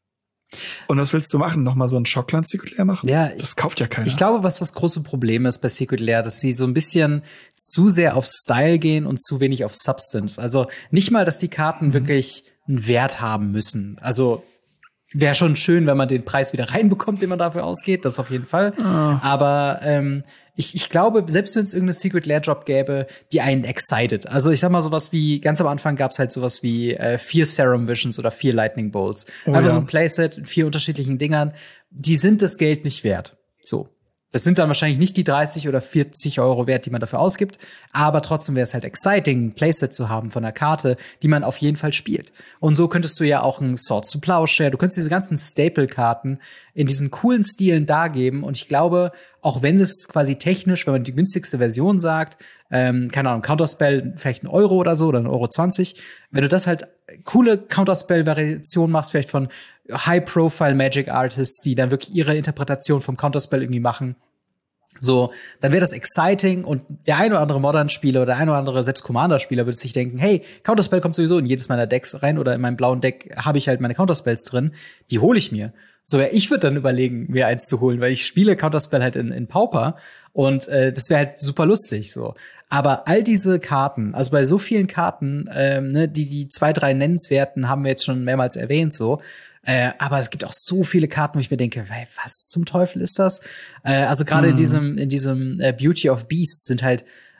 Und was willst du machen? Nochmal so ein Shockland Secret Lair machen? Ja, das kauft ja keiner. Ich glaube, was das große Problem ist bei Secret Lair, dass sie so ein bisschen zu sehr auf Style gehen und zu wenig auf Substance. Also nicht mal, dass die Karten wirklich einen Wert haben müssen. Also wäre schon schön, wenn man den Preis wieder reinbekommt, den man dafür ausgeht. Das auf jeden Fall. Aber ich glaube, selbst wenn es irgendeine Secret Lair Drop gäbe, die einen excited. Also ich sag mal sowas wie, ganz am Anfang gab's halt sowas wie 4 Serum Visions oder 4 Lightning Bolts. Einfach so ein Playset in 4 unterschiedlichen Dingern. Die sind das Geld nicht wert. So. Das sind dann wahrscheinlich nicht die 30 oder 40 Euro wert, die man dafür ausgibt. Aber trotzdem wäre es halt exciting, ein Playset zu haben von einer Karte, die man auf jeden Fall spielt. Und so könntest du ja auch ein Swords to Plowshare, du könntest diese ganzen Staple-Karten in diesen coolen Stilen dargeben. Und ich glaube, auch wenn es quasi technisch, wenn man die günstigste Version sagt, keine Ahnung, Counterspell vielleicht 1 Euro oder so oder 1,20 €, wenn du das halt coole Counterspell-Variation machst, vielleicht von High-Profile Magic Artists, die dann wirklich ihre Interpretation vom Counterspell irgendwie machen, so, dann wäre das exciting und der ein oder andere Modern-Spieler oder der ein oder andere selbst Commander-Spieler würde sich denken, hey, Counterspell kommt sowieso in jedes meiner Decks rein oder in meinem blauen Deck habe ich halt meine Counterspells drin, die hole ich mir. So, ja, ich würde dann überlegen, mir eins zu holen, weil ich spiele Counterspell halt in Pauper und das wäre halt super lustig, so. Aber all diese Karten, also bei so vielen Karten, die 2, 3 nennenswerten haben wir jetzt schon mehrmals erwähnt, so. Aber es gibt auch so viele Karten, wo ich mir denke, was zum Teufel ist das? Also gerade in diesem Beauty of Beasts sind halt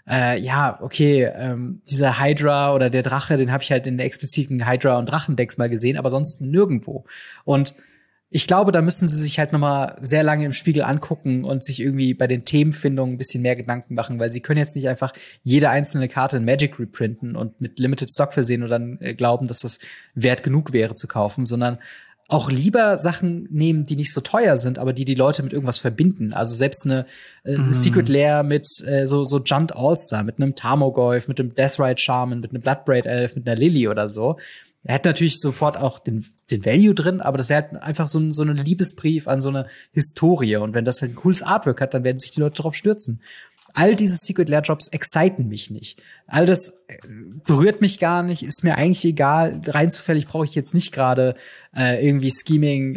ja, okay, dieser Hydra oder der Drache, den habe ich halt in der expliziten Hydra- und Drachendecks mal gesehen, aber sonst nirgendwo. Und ich glaube, da müssen sie sich halt noch mal sehr lange im Spiegel angucken und sich irgendwie bei den Themenfindungen ein bisschen mehr Gedanken machen, weil sie können jetzt nicht einfach jede einzelne Karte in Magic reprinten und mit Limited Stock versehen und dann glauben, dass das wert genug wäre zu kaufen, sondern auch lieber Sachen nehmen, die nicht so teuer sind, aber die Leute mit irgendwas verbinden. Also selbst eine Secret Lair mit so Junt All-Star, mit einem Tarmogoyf, mit einem Deathrite Shaman, mit einem Bloodbraid Elf, mit einer Lily oder so. Er hat natürlich sofort auch den Value drin, aber das wäre halt einfach so ein Liebesbrief an so eine Historie. Und wenn das halt ein cooles Artwork hat, dann werden sich die Leute darauf stürzen. All diese Secret Lair Drops exciten mich nicht. All das berührt mich gar nicht, ist mir eigentlich egal. Rein zufällig brauche ich jetzt nicht gerade irgendwie Scheming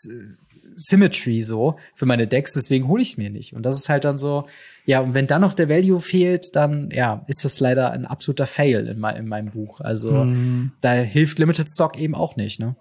Symmetry so für meine Decks, deswegen hole ich mir nicht. Und das ist halt dann so, ja, und wenn dann noch der Value fehlt, dann ja, ist das leider ein absoluter Fail in meinem Buch. Also da hilft Limited Stock eben auch nicht, ne?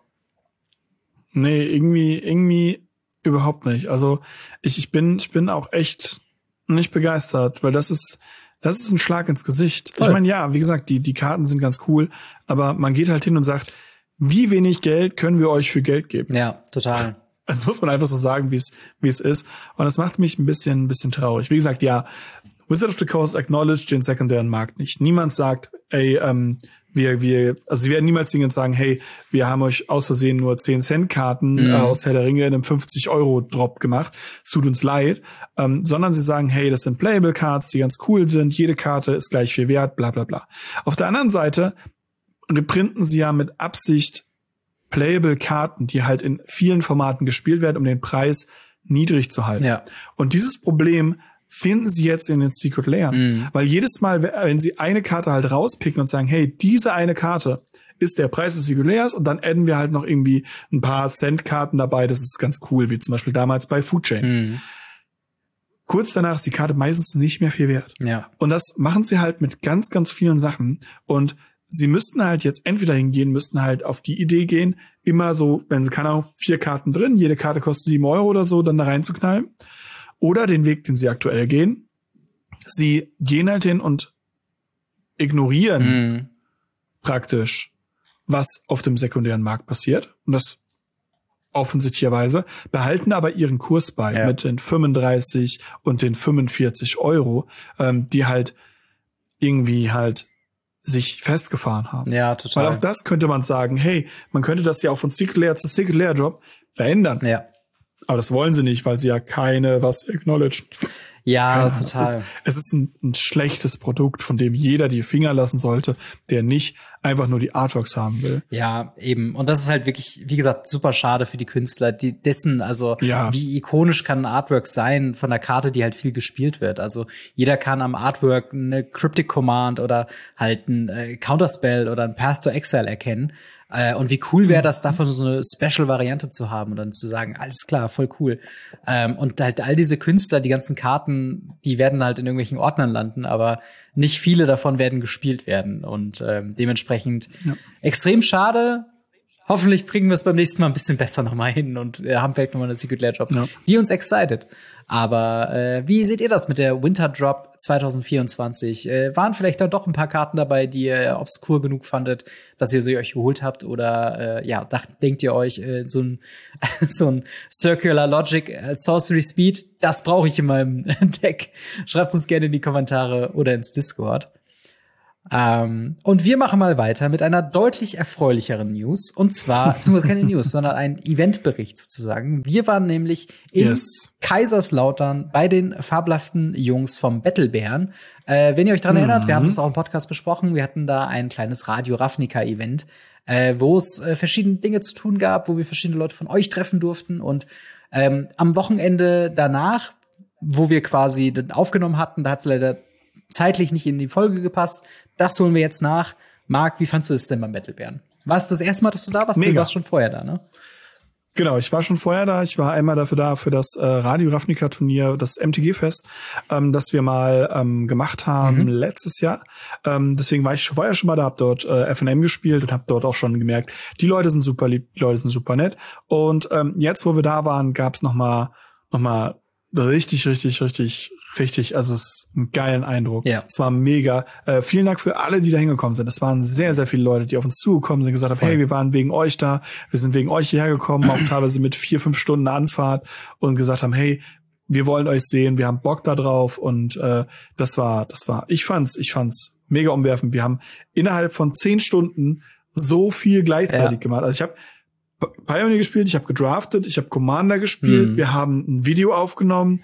Nee, irgendwie überhaupt nicht. Also ich bin auch echt nicht begeistert, weil das ist ein Schlag ins Gesicht. Voll. Ich meine, ja, wie gesagt, die Karten sind ganz cool, aber man geht halt hin und sagt, wie wenig Geld können wir euch für Geld geben? Ja, total. Also muss man einfach so sagen, wie es ist. Und das macht mich ein bisschen traurig. Wie gesagt, ja, Wizard of the Coast acknowledged den sekundären Markt nicht. Niemand sagt, ey, also sie werden niemals zwingend sagen, hey, wir haben euch aus Versehen nur 10-Cent-Karten aus Herr der Ringe in einem 50-Euro-Drop gemacht. Es tut uns leid. Sondern sie sagen, hey, das sind Playable-Cards, die ganz cool sind. Jede Karte ist gleich viel wert, bla bla bla. Auf der anderen Seite reprinten sie ja mit Absicht Playable-Karten, die halt in vielen Formaten gespielt werden, um den Preis niedrig zu halten. Ja. Und dieses Problem finden sie jetzt in den Secret Lairen. Weil jedes Mal, wenn sie eine Karte halt rauspicken und sagen, hey, diese eine Karte ist der Preis des Secret Lairs und dann adden wir halt noch irgendwie ein paar Cent-Karten dabei, das ist ganz cool, wie zum Beispiel damals bei Food Chain. Kurz danach ist die Karte meistens nicht mehr viel wert. Ja. Und das machen sie halt mit ganz, ganz vielen Sachen. Und sie müssten halt jetzt entweder hingehen, müssten halt auf die Idee gehen, immer so, wenn sie, keine Ahnung, 4 Karten drin, jede Karte kostet 7 Euro oder so, dann da reinzuknallen. Oder den Weg, den sie aktuell gehen. Sie gehen halt hin und ignorieren praktisch, was auf dem sekundären Markt passiert. Und das offensichtlicherweise, behalten aber ihren Kurs bei mit den 35 und den 45 Euro, die halt irgendwie halt sich festgefahren haben. Ja, total. Weil auch das könnte man sagen, hey, man könnte das ja auch von Secret Lair zu Secret Lair Drop verändern. Ja. Aber das wollen sie nicht, weil sie ja keine was acknowledgen. Ja, total. Es ist ein schlechtes Produkt, von dem jeder die Finger lassen sollte, der nicht einfach nur die Artworks haben will. Ja, eben. Und das ist halt wirklich, wie gesagt, super schade für die Künstler, wie ikonisch kann ein Artwork sein von einer Karte, die halt viel gespielt wird. Also jeder kann am Artwork eine Cryptic Command oder halt ein Counterspell oder ein Path to Exile erkennen. Und wie cool wäre das, davon so eine Special-Variante zu haben und dann zu sagen, alles klar, voll cool. Und halt all diese Künstler, die ganzen Karten, die werden halt in irgendwelchen Ordnern landen, aber nicht viele davon werden gespielt werden. Und dementsprechend extrem schade. Hoffentlich bringen wir es beim nächsten Mal ein bisschen besser nochmal hin und haben vielleicht nochmal eine Secret Lair Drop, die uns excited. Aber wie seht ihr das mit der Winter Drop 2024? Waren vielleicht dann doch ein paar Karten dabei, die ihr obskur genug fandet, dass ihr sie euch geholt habt? Oder denkt ihr euch so ein Circular Logic Sorcery Speed, das brauche ich in meinem Deck? Schreibt uns gerne in die Kommentare oder ins Discord. Und wir machen mal weiter mit einer deutlich erfreulicheren News. Und zwar, beziehungsweise keine News, sondern ein Eventbericht sozusagen. Wir waren nämlich in Kaiserslautern bei den fabelhaften Jungs vom Battlebären. Wenn ihr euch dran erinnert, wir haben das auch im Podcast besprochen. Wir hatten da ein kleines Radio Ravnica-Event, wo es verschiedene Dinge zu tun gab, wo wir verschiedene Leute von euch treffen durften. Und am Wochenende danach, wo wir quasi aufgenommen hatten, da hat es leider zeitlich nicht in die Folge gepasst. Das holen wir jetzt nach. Marc, wie fandst du es denn beim Battlebären? War es das erste Mal, dass du da warst? Mega. Du warst schon vorher da, ne? Genau, ich war schon vorher da. Ich war einmal dafür da für das Radio Ravnica Turnier, das MTG-Fest, das wir mal gemacht haben letztes Jahr. Deswegen war ich vorher schon mal da, hab dort FNM gespielt und hab dort auch schon gemerkt, die Leute sind super lieb, die Leute sind super nett. Und jetzt, wo wir da waren, gab's noch mal richtig Richtig, also es ist ein geilen Eindruck. Ja. Es war mega. Vielen Dank für alle, die da hingekommen sind. Es waren sehr, sehr viele Leute, die auf uns zugekommen sind, gesagt haben, hey, wir waren wegen euch da, wir sind wegen euch hierher gekommen, auch teilweise mit 4-5 Stunden Anfahrt und gesagt haben, hey, wir wollen euch sehen, wir haben Bock da drauf und ich fand's mega umwerfend. Wir haben innerhalb von 10 Stunden so viel gleichzeitig gemacht. Also ich habe Pioneer gespielt, ich habe gedraftet, ich habe Commander gespielt, wir haben ein Video aufgenommen,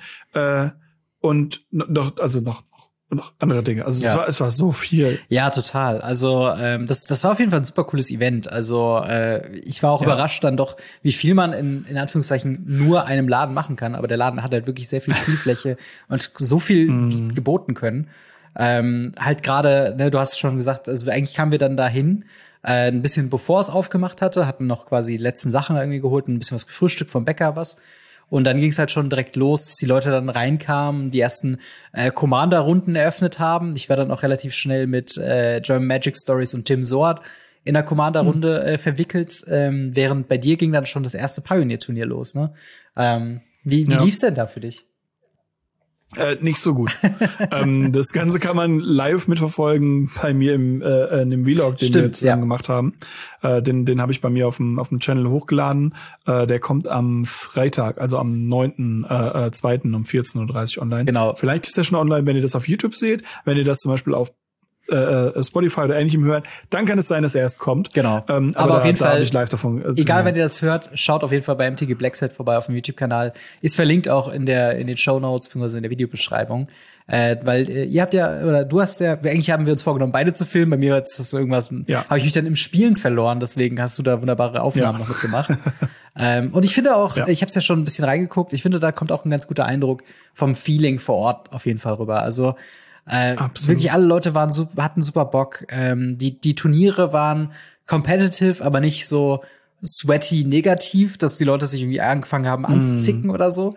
und noch andere Dinge. Also es war so viel. Ja, total. Also das war auf jeden Fall ein super cooles Event. Also ich war auch überrascht dann doch, wie viel man in Anführungszeichen nur einem Laden machen kann. Aber der Laden hat halt wirklich sehr viel Spielfläche und so viel geboten können. Halt gerade, ne, du hast schon gesagt, also eigentlich kamen wir dann dahin, ein bisschen bevor es aufgemacht hatte, hatten noch quasi die letzten Sachen irgendwie geholt, ein bisschen was gefrühstückt vom Bäcker, was. Und dann ging es halt schon direkt los, dass die Leute dann reinkamen, die ersten Commander-Runden eröffnet haben. Ich war dann auch relativ schnell mit German Magic Stories und Tim Soart in der Commander-Runde verwickelt, während bei dir ging dann schon das erste Pioneer-Turnier los, ne? Wie lief's denn da für dich? Nicht so gut. Das Ganze kann man live mitverfolgen bei mir in dem Vlog, den wir zusammen gemacht haben. Den habe ich bei mir auf dem Channel hochgeladen. Der kommt am Freitag, also am 9.2. um 14:30 Uhr online. Genau. Vielleicht ist der schon online, wenn ihr das auf YouTube seht. Wenn ihr das zum Beispiel auf Spotify oder ähnlichem hört, dann kann es sein, dass er erst kommt. Genau. Aber auf jeden Fall, ich live davon, egal, wenn ihr das hört, schaut auf jeden Fall bei MTG Blackset vorbei auf dem YouTube-Kanal. Ist verlinkt auch in den Shownotes bzw. in der Videobeschreibung. Weil ihr habt ja, oder du hast ja, eigentlich haben wir uns vorgenommen, beide zu filmen. Bei mir ist das irgendwas, habe ich mich dann im Spielen verloren, deswegen hast du da wunderbare Aufnahmen noch mitgemacht. Und ich finde auch, ich habe es ja schon ein bisschen reingeguckt, ich finde, da kommt auch ein ganz guter Eindruck vom Feeling vor Ort auf jeden Fall rüber. Also wirklich alle Leute hatten super Bock. Die Turniere waren competitive, aber nicht so sweaty negativ, dass die Leute sich irgendwie angefangen haben anzuzicken oder so.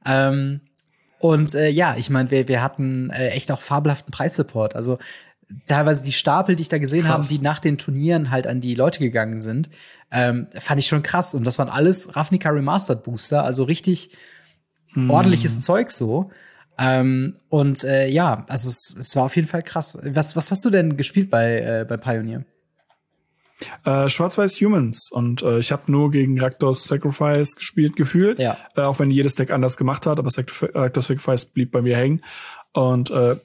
Ich meine, wir hatten echt auch fabelhaften Preissupport. Also teilweise die Stapel, die ich da gesehen habe, die nach den Turnieren halt an die Leute gegangen sind, fand ich schon krass. Und das waren alles Ravnica Remastered Booster, also richtig ordentliches Zeug so. Also es war auf jeden Fall krass. Was hast du denn gespielt bei Pioneer? Schwarz-Weiß Humans und ich habe nur gegen Rakdos Sacrifice gespielt, gefühlt. Auch wenn jedes Deck anders gemacht hat, aber Rakdos Sacrifice blieb bei mir hängen. Und auf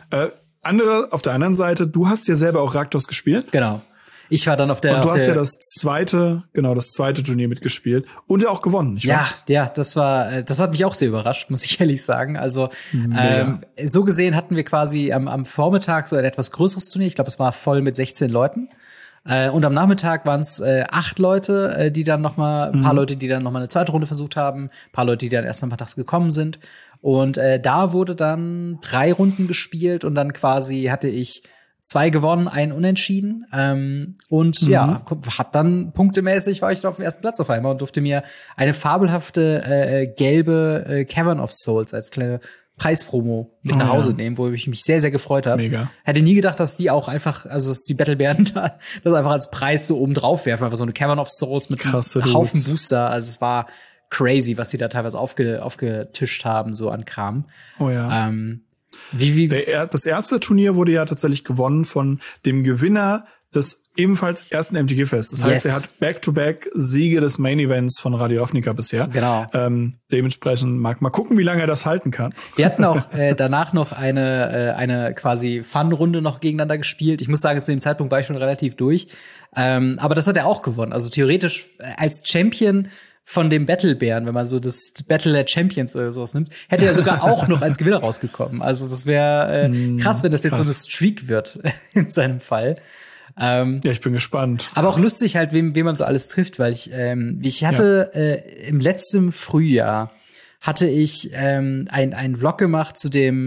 der anderen Seite, du hast ja selber auch Rakdos gespielt. Genau. Ich war dann auf der. Und du hast ja das zweite Turnier mitgespielt und ja auch gewonnen, nicht wahr? Ja, das hat mich auch sehr überrascht, muss ich ehrlich sagen. Also, so gesehen hatten wir quasi am Vormittag so ein etwas größeres Turnier. Ich glaube, es war voll mit 16 Leuten. Und am Nachmittag waren es 8 Leute, die dann noch mal, ein paar Leute, die dann noch mal eine zweite Runde versucht haben, ein paar Leute, die dann erst am paar Tags gekommen sind. Und da wurde dann 3 Runden gespielt und dann quasi hatte ich 2 gewonnen, 1 unentschieden. Hab dann punktemäßig war ich da auf dem ersten Platz auf einmal und durfte mir eine fabelhafte gelbe Cavern of Souls als kleine Preispromo mit nach Hause nehmen, wo ich mich sehr, sehr gefreut habe. Mega. Hätte nie gedacht, dass die auch einfach, also dass die Battlebären da das einfach als Preis so oben drauf werfen. Einfach so eine Cavern of Souls mit einem Haufen Booster. Also es war crazy, was die da teilweise aufgetischt haben, so an Kram. Oh ja. Das erste Turnier wurde ja tatsächlich gewonnen von dem Gewinner des ebenfalls ersten MTG-Fests. Das heißt, er hat Back-to-Back Siege des Main-Events von Radio Ravnica bisher. Genau. Dementsprechend mal gucken, wie lange er das halten kann. Wir hatten auch danach noch eine quasi Fun-Runde noch gegeneinander gespielt. Ich muss sagen, zu dem Zeitpunkt war ich schon relativ durch. Aber das hat er auch gewonnen. Also theoretisch als Champion von dem Battlebären, wenn man so das Battle der Champions oder sowas nimmt, hätte er sogar auch noch als Gewinner rausgekommen. Also das wäre krass, wenn das jetzt so eine Streak wird in seinem Fall. Ich bin gespannt. Aber auch lustig halt, wen man so alles trifft, weil ich hatte im letzten Frühjahr hatte ich einen Vlog gemacht zu dem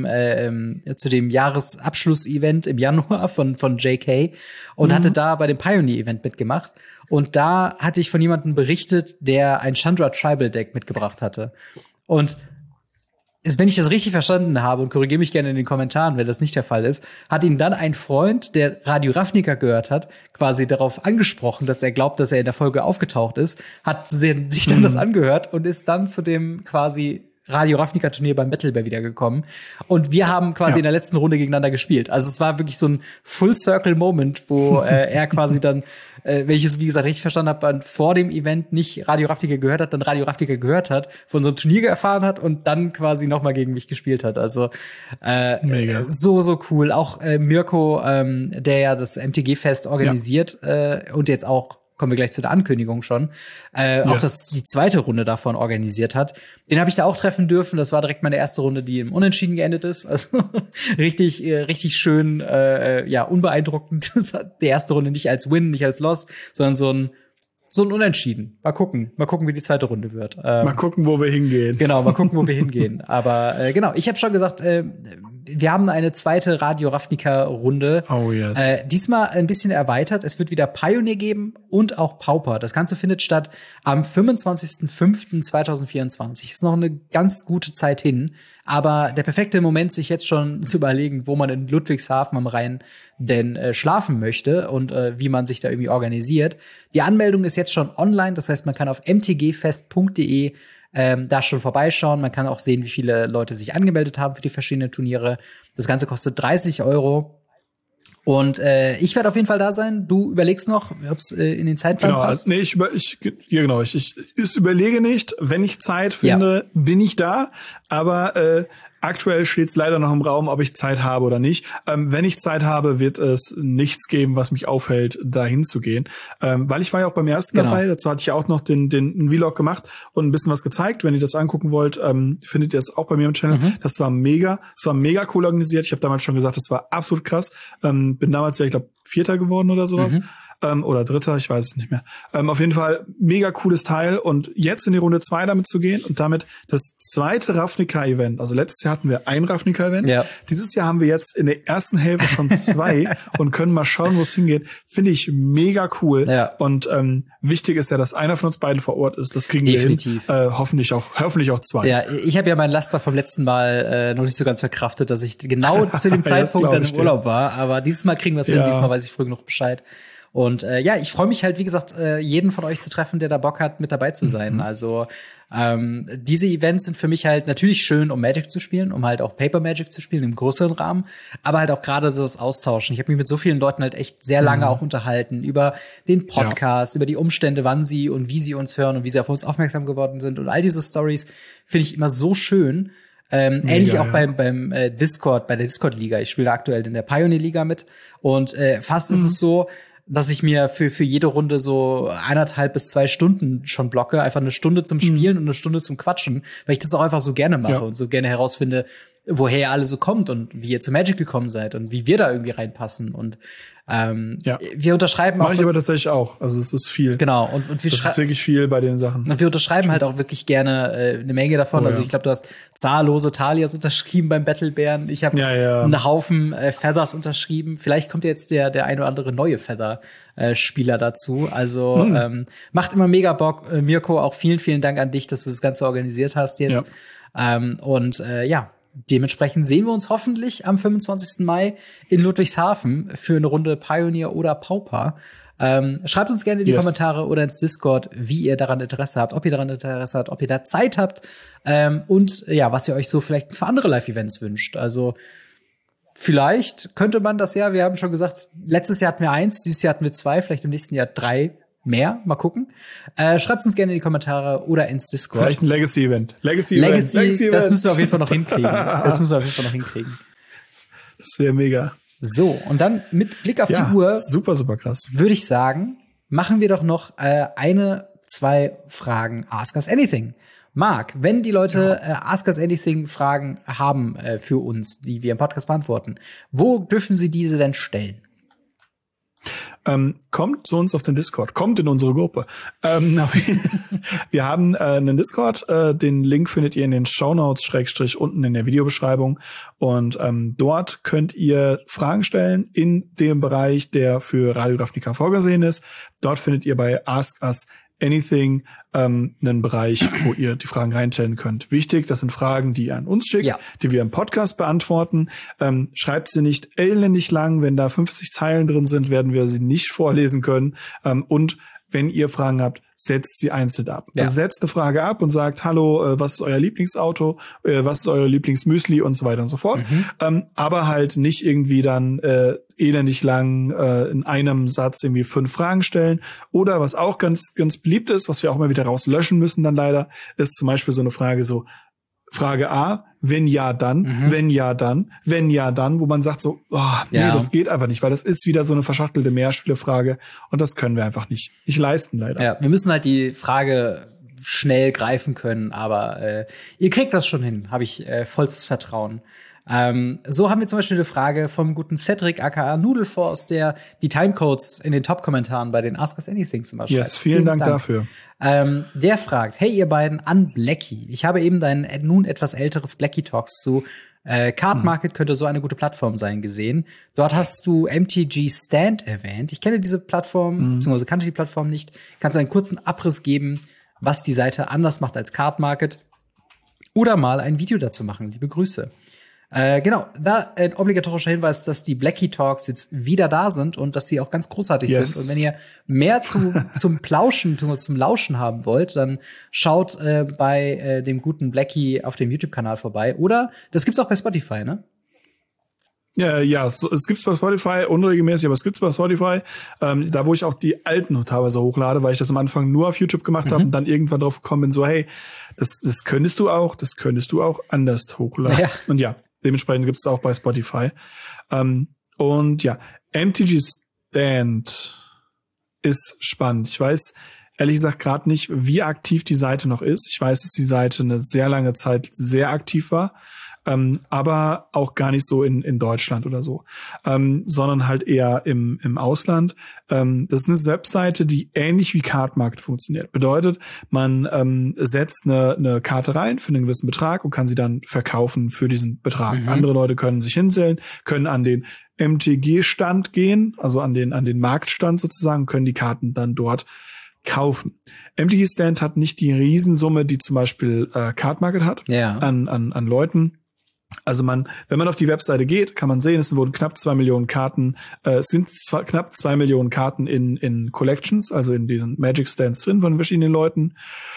Jahresabschluss-Event im Januar von JK und hatte da bei dem Pioneer-Event mitgemacht. Und da hatte ich von jemandem berichtet, der ein Chandra Tribal Deck mitgebracht hatte. Und wenn ich das richtig verstanden habe, und korrigiere mich gerne in den Kommentaren, wenn das nicht der Fall ist, hat ihn dann ein Freund, der Radio Ravnica gehört hat, quasi darauf angesprochen, dass er glaubt, dass er in der Folge aufgetaucht ist, hat sich dann das angehört und ist dann zu dem quasi Radio Ravnica Turnier beim Battle Bear wiedergekommen. Und wir haben quasi in der letzten Runde gegeneinander gespielt. Also es war wirklich so ein Full-Circle-Moment, wo er quasi dann, wenn ich es wie gesagt richtig verstanden habe, vor dem Event nicht Radio Ravnica gehört hat, dann Radio Ravnica gehört hat, von so einem Turnier erfahren hat und dann quasi nochmal gegen mich gespielt hat. Also mega. So cool. Auch Mirko, der ja das MTG-Fest organisiert und jetzt auch, kommen wir gleich zu der Ankündigung schon, auch die zweite Runde davon organisiert hat. Den habe ich da auch treffen dürfen. Das war direkt meine erste Runde, die im Unentschieden geendet ist. Also richtig schön, unbeeindruckend. Die erste Runde nicht als Win, nicht als Loss, sondern so ein Unentschieden. Mal gucken, wie die zweite Runde wird. Mal gucken, wo wir hingehen. Genau, mal gucken, wo wir hingehen. Aber genau, ich habe schon gesagt, wir haben eine zweite Radio Ravnica-Runde. Oh yes. Diesmal ein bisschen erweitert. Es wird wieder Pioneer geben und auch Pauper. Das Ganze findet statt am 25.05.2024. Ist noch eine ganz gute Zeit hin. Aber der perfekte Moment, sich jetzt schon zu überlegen, wo man in Ludwigshafen am Rhein denn schlafen möchte und wie man sich da irgendwie organisiert. Die Anmeldung ist jetzt schon online. Das heißt, man kann auf mtgfest.de da schon vorbeischauen. Man kann auch sehen, wie viele Leute sich angemeldet haben für die verschiedenen Turniere. Das Ganze kostet 30 €. Und ich werde auf jeden Fall da sein. Du überlegst noch, ob es in den Zeitplan passt? Nee, ich überlege nicht. Wenn ich Zeit finde, bin ich da. Aber aktuell steht es leider noch im Raum, ob ich Zeit habe oder nicht. Wenn ich Zeit habe, wird es nichts geben, was mich aufhält, da hinzugehen. Weil ich war ja auch beim ersten dabei. Dazu hatte ich ja auch noch den Vlog gemacht und ein bisschen was gezeigt. Wenn ihr das angucken wollt, findet ihr es auch bei mir im Channel. Das war mega. Es war mega cool organisiert. Ich habe damals schon gesagt, das war absolut krass. Bin damals ja, ich glaube, Vierter geworden oder sowas. Oder Dritter, ich weiß es nicht mehr. Auf jeden Fall mega cooles Teil. Und jetzt in die Runde 2 damit zu gehen und damit das zweite Ravnica-Event. Also letztes Jahr hatten wir ein Ravnica-Event. Ja. Dieses Jahr haben wir jetzt in der ersten Hälfte schon 2 und können mal schauen, wo es hingeht. Finde ich mega cool. Ja. Und wichtig ist ja, dass einer von uns beiden vor Ort ist. Das kriegen wir hin. Hoffentlich auch 2. Ja, ich habe ja meinen Laster vom letzten Mal noch nicht so ganz verkraftet, dass ich genau zu dem Zeitpunkt dann im Urlaub war. Aber dieses Mal kriegen wir es hin. Diesmal weiß ich früh genug Bescheid. Und ich freue mich halt, wie gesagt, jeden von euch zu treffen, der da Bock hat, mit dabei zu sein. Also diese Events sind für mich halt natürlich schön, um Magic zu spielen, um halt auch Paper Magic zu spielen im größeren Rahmen, aber halt auch gerade das Austauschen. Ich habe mich mit so vielen Leuten halt echt sehr lange auch unterhalten über den Podcast, über die Umstände, wann sie und wie sie uns hören und wie sie auf uns aufmerksam geworden sind. Und all diese Stories finde ich immer so schön. Ähnlich auch beim Discord, bei der Discord-Liga. Ich spiele aktuell in der Pioneer-Liga mit. Und fast ist es so, dass ich mir für jede Runde so 1,5 bis 2 Stunden schon blocke. Einfach eine Stunde zum Spielen und eine Stunde zum Quatschen, weil ich das auch einfach so gerne mache und so gerne herausfinde, woher ihr alle so kommt und wie ihr zu Magic gekommen seid und wie wir da irgendwie reinpassen. Und wir unterschreiben auch. Mache ich aber tatsächlich auch. Also es ist viel. Genau. Und wir das ist wirklich viel bei den Sachen. Und wir unterschreiben halt auch wirklich gerne eine Menge davon. Also ich glaube, du hast zahllose Talias unterschrieben beim Battlebären. Ich habe einen Haufen Feathers unterschrieben. Vielleicht kommt jetzt der ein oder andere neue Feather-Spieler dazu. Also macht immer mega Bock. Mirko, auch vielen Dank an dich, dass du das Ganze organisiert hast jetzt. Dementsprechend sehen wir uns hoffentlich am 25. Mai in Ludwigshafen für eine Runde Pioneer oder Pauper. Schreibt uns gerne in die Kommentare oder ins Discord, wie ihr daran Interesse habt, ob ihr daran Interesse habt, ob ihr da Zeit habt und was ihr euch so vielleicht für andere Live-Events wünscht. Also vielleicht könnte man das wir haben schon gesagt, letztes Jahr hatten wir 1, dieses Jahr hatten wir 2, vielleicht im nächsten Jahr 3 mehr. Mal gucken. Schreibt uns gerne in die Kommentare oder ins Discord. Vielleicht ein Legacy-Event. Legacy, das müssen wir auf jeden Fall noch hinkriegen. Das wäre mega. So, und dann mit Blick auf die Uhr. Super, super krass. Würde ich sagen, machen wir doch noch 2 Fragen Ask Us Anything. Marc, wenn die Leute Ask Us Anything Fragen haben für uns, die wir im Podcast beantworten, wo dürfen sie diese denn stellen? Kommt zu uns auf den Discord, kommt in unsere Gruppe. Wir haben einen Discord, den Link findet ihr in den Shownotes / unten in der Videobeschreibung und dort könnt ihr Fragen stellen in dem Bereich, der für Radio Ravnica vorgesehen ist. Dort findet ihr bei Ask Us Anything einen Bereich, wo ihr die Fragen reinstellen könnt. Wichtig, das sind Fragen, die ihr an uns schickt, die wir im Podcast beantworten. Schreibt sie nicht elendig lang. Wenn da 50 Zeilen drin sind, werden wir sie nicht vorlesen können. Und wenn ihr Fragen habt, setzt sie einzeln ab. Ja. Also setzt eine Frage ab und sagt, hallo, was ist euer Lieblingsauto, was ist euer Lieblingsmüsli und so weiter und so fort. Aber halt nicht irgendwie dann elendig lang in einem Satz irgendwie 5 Fragen stellen. Oder was auch ganz, ganz beliebt ist, was wir auch immer wieder rauslöschen müssen dann leider, ist zum Beispiel so eine Frage so, Frage A, wenn ja, dann, wenn ja, dann, wenn ja, dann, wo man sagt so, nee, das geht einfach nicht, weil das ist wieder so eine verschachtelte Mehrspielefrage und das können wir einfach nicht leisten, leider. Ja, wir müssen halt die Frage schnell greifen können, aber ihr kriegt das schon hin, habe ich vollstes Vertrauen. So haben wir zum Beispiel eine Frage vom guten Cedric aka Nudelforce, der die Timecodes in den Top-Kommentaren bei den Ask Us Anything zum Beispiel. Yes, vielen Dank dafür. Der fragt, hey ihr beiden, an Blackie. Ich habe eben dein nun etwas älteres Blackie Talks zu Card Market könnte so eine gute Plattform sein gesehen. Dort hast du MTG Stand erwähnt. Ich kenne diese Plattform, beziehungsweise kannte die Plattform nicht. Kannst du einen kurzen Abriss geben, was die Seite anders macht als Card Market? Oder mal ein Video dazu machen. Liebe Grüße. Genau, da ein obligatorischer Hinweis, dass die Blackie Talks jetzt wieder da sind und dass sie auch ganz großartig sind. Und wenn ihr mehr zum Plauschen, zum Lauschen haben wollt, dann schaut bei dem guten Blackie auf dem YouTube-Kanal vorbei. Oder das gibt's auch bei Spotify, ne? Ja, es gibt's bei Spotify, unregelmäßig, aber es gibt's bei Spotify. Da, wo ich auch die alten teilweise hochlade, weil ich das am Anfang nur auf YouTube gemacht habe und dann irgendwann drauf gekommen bin, so, hey, das könntest du auch anders hochladen. Ja. Und ja, dementsprechend gibt's es auch bei Spotify. Und ja, MTG Stand ist spannend. Ich weiß ehrlich gesagt gerade nicht, wie aktiv die Seite noch ist. Ich weiß, dass die Seite eine sehr lange Zeit sehr aktiv war. Aber auch gar nicht so in Deutschland oder so, sondern halt eher im Ausland. Das ist eine Webseite, die ähnlich wie Card Market funktioniert. Bedeutet, man setzt eine Karte rein für einen gewissen Betrag und kann sie dann verkaufen für diesen Betrag. Andere Leute können sich hinstellen, können an den MTG-Stand gehen, also an den Marktstand sozusagen, können die Karten dann dort kaufen. MTG Stand hat nicht die Riesensumme, die zum Beispiel Card Market hat, an Leuten. Also wenn man auf die Webseite geht, kann man sehen, es wurden knapp 2 Millionen Karten, knapp 2 Millionen Karten in Collections, also in diesen Magic Stands drin von verschiedenen Leuten.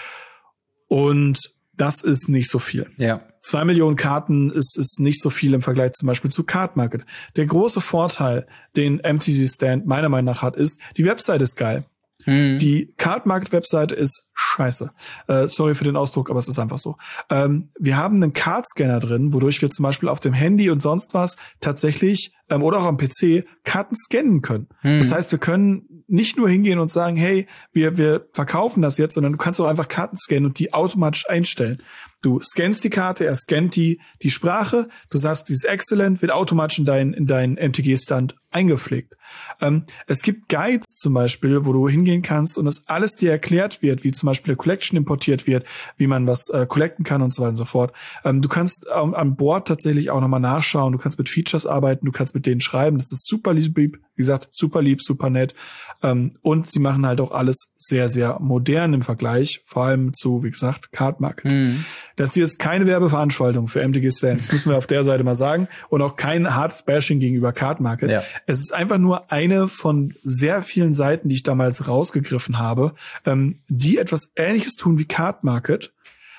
Und das ist nicht so viel. Ja. 2 Millionen Karten ist nicht so viel im Vergleich zum Beispiel zu Card Market. Der große Vorteil, den MTG Stand meiner Meinung nach hat, ist, die Webseite ist geil. Die Card Market Webseite ist scheiße. Sorry für den Ausdruck, aber es ist einfach so. Wir haben einen Card Scanner drin, wodurch wir zum Beispiel auf dem Handy und sonst was tatsächlich oder auch am PC Karten scannen können. Das heißt, wir können nicht nur hingehen und sagen, hey, wir verkaufen das jetzt, sondern du kannst auch einfach Karten scannen und die automatisch einstellen. Du scannst die Karte, er scannt die Sprache, du sagst, die ist excellent, wird automatisch in deinen MTG-Stand eingepflegt. Es gibt Guides zum Beispiel, wo du hingehen kannst und das alles dir erklärt wird, wie zum Beispiel eine Collection importiert wird, wie man was collecten kann und so weiter und so fort. Du kannst an Bord tatsächlich auch nochmal nachschauen, du kannst mit Features arbeiten, du kannst mit denen schreiben, das ist super lieb, wie gesagt, super lieb, super nett. Und sie machen halt auch alles sehr, sehr modern im Vergleich, vor allem zu, wie gesagt, Card Market. Das hier ist keine Werbeveranstaltung für MTG Stand. Das müssen wir auf der Seite mal sagen. Und auch kein hartes Bashing gegenüber Card Market. Ja. Es ist einfach nur eine von sehr vielen Seiten, die ich damals rausgegriffen habe, die etwas Ähnliches tun wie Card Market.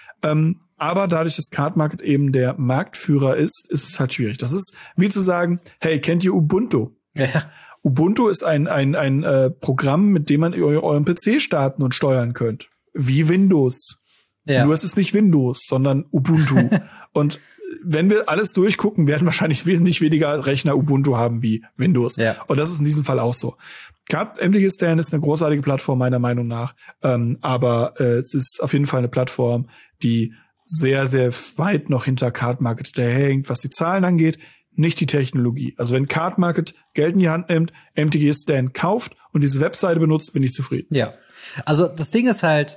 Aber dadurch, dass Card Market eben der Marktführer ist es halt schwierig. Das ist wie zu sagen, hey, kennt ihr Ubuntu? Ja. Ubuntu ist ein Programm, mit dem man euren PC starten und steuern könnt. Wie Windows. Ja. Nur es ist nicht Windows, sondern Ubuntu. Und wenn wir alles durchgucken, werden wahrscheinlich wesentlich weniger Rechner Ubuntu haben wie Windows. Ja. Und das ist in diesem Fall auch so. MTG Stand ist eine großartige Plattform, meiner Meinung nach. Aber es ist auf jeden Fall eine Plattform, die sehr, sehr weit noch hinter Card Market hinterherhängt, was die Zahlen angeht, nicht die Technologie. Also wenn Card Market Geld in die Hand nimmt, MTG Stand kauft und diese Webseite benutzt, bin ich zufrieden. Ja. Also das Ding ist halt,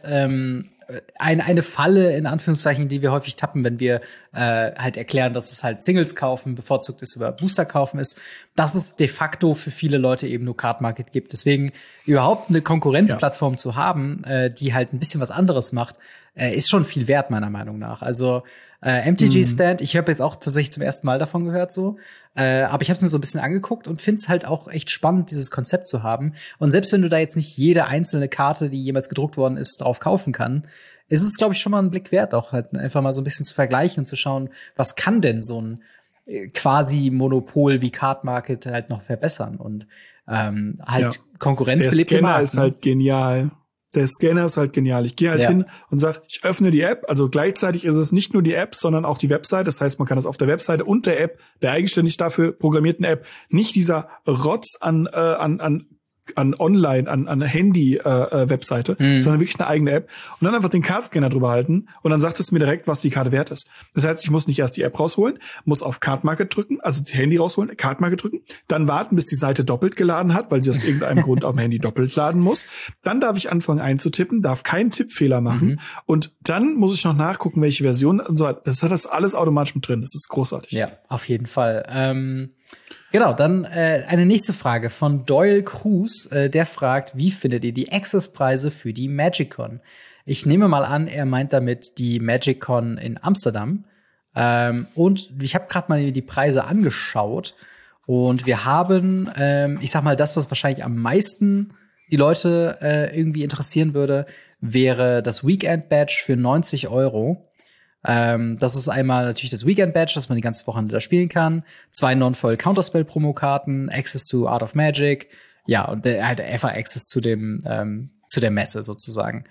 eine Falle, in Anführungszeichen, die wir häufig tappen, wenn wir halt erklären, dass es halt Singles kaufen, bevorzugt ist über Booster kaufen ist, dass es de facto für viele Leute eben nur Card Market gibt. Deswegen überhaupt eine Konkurrenzplattform zu haben, die halt ein bisschen was anderes macht, ist schon viel wert, meiner Meinung nach. Also MTG Stand, ich habe jetzt auch tatsächlich zum ersten Mal davon gehört so. Aber ich habe es mir so ein bisschen angeguckt und finde es halt auch echt spannend, dieses Konzept zu haben. Und selbst wenn du da jetzt nicht jede einzelne Karte, die jemals gedruckt worden ist, drauf kaufen kann, ist es, glaube ich, schon mal ein Blick wert, auch halt einfach mal so ein bisschen zu vergleichen und zu schauen, was kann denn so ein quasi Monopol wie Card Market halt noch verbessern und halt Konkurrenz belebt den Markt. Der Scanner ist halt genial. Der Scanner ist halt genial. Ich gehe halt hin und sage, ich öffne die App. Also gleichzeitig ist es nicht nur die App, sondern auch die Website. Das heißt, man kann das auf der Webseite und der App, der eigenständig dafür programmierten App, nicht dieser Rotz an Online, an Handy-Webseite, sondern wirklich eine eigene App und dann einfach den Card-Scanner drüber halten und dann sagt es mir direkt, was die Karte wert ist. Das heißt, ich muss nicht erst die App rausholen, muss auf Card Market drücken, also die Handy rausholen, Card Market drücken, dann warten, bis die Seite doppelt geladen hat, weil sie aus irgendeinem Grund auf dem Handy doppelt laden muss. Dann darf ich anfangen einzutippen, darf keinen Tippfehler machen und dann muss ich noch nachgucken, welche Version und so. Das hat das alles automatisch mit drin. Das ist großartig. Ja, auf jeden Fall. Genau, dann eine nächste Frage von Doyle Cruz. Der fragt, wie findet ihr die Access-Preise für die MagicCon? Ich nehme mal an, er meint damit die MagicCon in Amsterdam. Und ich habe gerade mal die Preise angeschaut. Und wir haben, ich sag mal, das, was wahrscheinlich am meisten die Leute irgendwie interessieren würde, wäre das Weekend-Badge für 90 €. Das ist einmal natürlich das Weekend-Badge, dass man die ganze Woche da spielen kann. 2 Non-Foil Counterspell-Promo-Karten, Access to Art of Magic. Ja, und halt einfach Access zu zu der Messe sozusagen.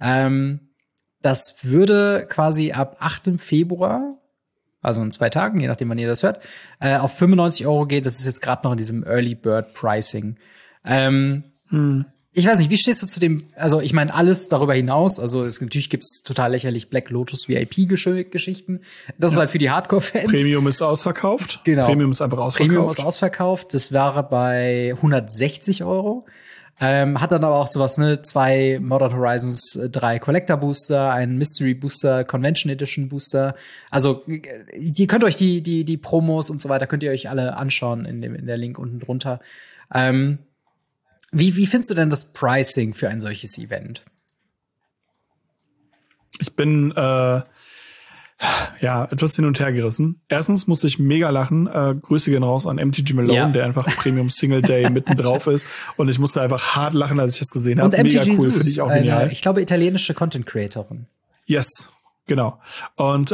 Das würde quasi ab 8. Februar, also in 2 Tagen, je nachdem, wann ihr das hört, auf 95 € gehen. Das ist jetzt gerade noch in diesem Early Bird Pricing. Ich weiß nicht, wie stehst du zu dem, also ich meine, alles darüber hinaus, also natürlich gibt's total lächerlich Black Lotus VIP-Geschichten. Das ist halt für die Hardcore-Fans. Premium ist ausverkauft. Genau. Premium ist einfach ausverkauft. Premium ist ausverkauft. Das wäre bei 160 €. Hat dann aber auch sowas, ne, 2 Modern Horizons 3 Collector Booster, ein Mystery Booster, Convention Edition Booster. Also, ihr könnt euch die Promos und so weiter, könnt ihr euch alle anschauen in der Link unten drunter. Wie findest du denn das Pricing für ein solches Event? Ich bin etwas hin und her gerissen. Erstens musste ich mega lachen. Grüße gehen raus an MTG Malone, der einfach Premium Single Day mitten drauf ist. Und ich musste einfach hart lachen, als ich das gesehen habe. Mega MTG cool, finde ich auch genial. Ich glaube, italienische Content Creatorin. Yes, genau. Und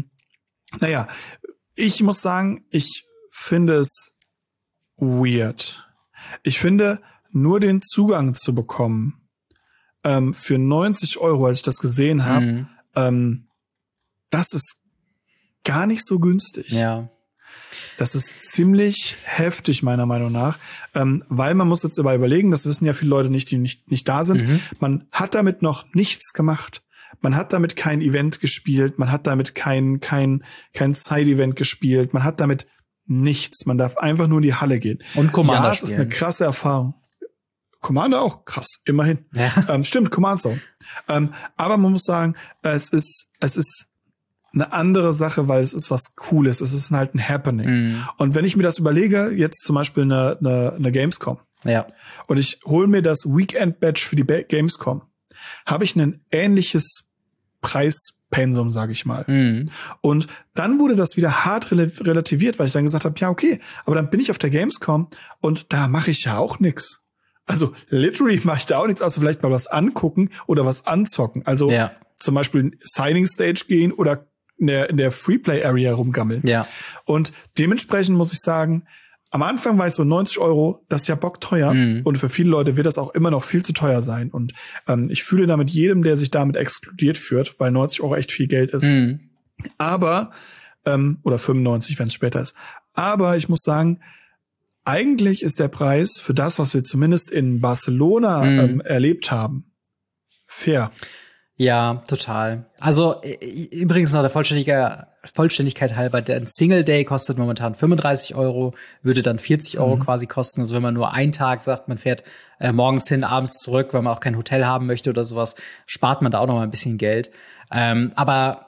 ich muss sagen, ich finde es weird. Ich finde, nur den Zugang zu bekommen für 90 €, als ich das gesehen habe, das ist gar nicht so günstig. Ja. Das ist ziemlich heftig, meiner Meinung nach. Weil man muss jetzt dabei überlegen, das wissen ja viele Leute nicht, die nicht da sind. Man hat damit noch nichts gemacht. Man hat damit kein Event gespielt. Man hat damit kein Side-Event gespielt. Man hat damit nichts. Man darf einfach nur in die Halle gehen. Und Commander das ist eine krasse Erfahrung. Commander auch, krass, immerhin. Ja. Stimmt, Command Zone. Aber man muss sagen, es ist eine andere Sache, weil es ist was Cooles. Es ist halt ein Happening. Und wenn ich mir das überlege, jetzt zum Beispiel eine Gamescom. Ja. Und ich hole mir das Weekend-Badge für die Gamescom, habe ich ein ähnliches Preispensum, sage ich mal. Und dann wurde das wieder hart relativiert, weil ich dann gesagt habe, ja, okay, aber dann bin ich auf der Gamescom und da mache ich ja auch nix. Also literally mache ich da auch nichts, außer vielleicht mal was angucken oder was anzocken. Also zum Beispiel Signing Stage gehen oder in der Freeplay-Area rumgammeln. Ja. Und dementsprechend muss ich sagen, am Anfang war es so 90 €, das ist ja bockteuer. Und für viele Leute wird das auch immer noch viel zu teuer sein. Und ich fühle damit jedem, der sich damit exkludiert führt, weil 90 € echt viel Geld ist. Aber, oder 95, wenn es später ist. Aber ich muss sagen, eigentlich ist der Preis für das, was wir zumindest in Barcelona erlebt haben, fair. Ja, total. Also übrigens noch der Vollständigkeit halber, der Single Day kostet momentan 35 €, würde dann 40 € quasi kosten. Also wenn man nur einen Tag sagt, man fährt morgens hin, abends zurück, weil man auch kein Hotel haben möchte oder sowas, spart man da auch noch mal ein bisschen Geld. Aber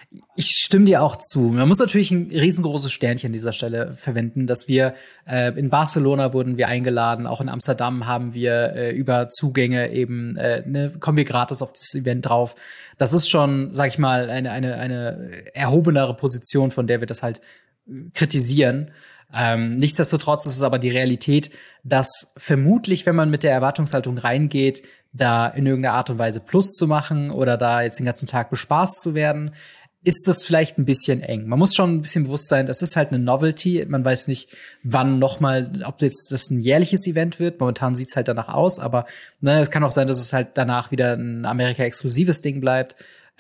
Ich stimme dir auch zu. Man muss natürlich ein riesengroßes Sternchen an dieser Stelle verwenden, dass wir in Barcelona wurden wir eingeladen, auch in Amsterdam haben wir über Zugänge eben kommen wir gratis auf das Event drauf. Das ist schon, sag ich mal, eine erhobenere Position, von der wir das halt kritisieren. Nichtsdestotrotz ist es aber die Realität, dass vermutlich, wenn man mit der Erwartungshaltung reingeht, da in irgendeiner Art und Weise Plus zu machen oder da jetzt den ganzen Tag bespaßt zu werden, ist das vielleicht ein bisschen eng. Man muss schon ein bisschen bewusst sein, das ist halt eine Novelty. Man weiß nicht, wann nochmal, ob jetzt das ein jährliches Event wird. Momentan sieht's halt danach aus, aber es kann auch sein, dass es halt danach wieder ein Amerika-exklusives Ding bleibt.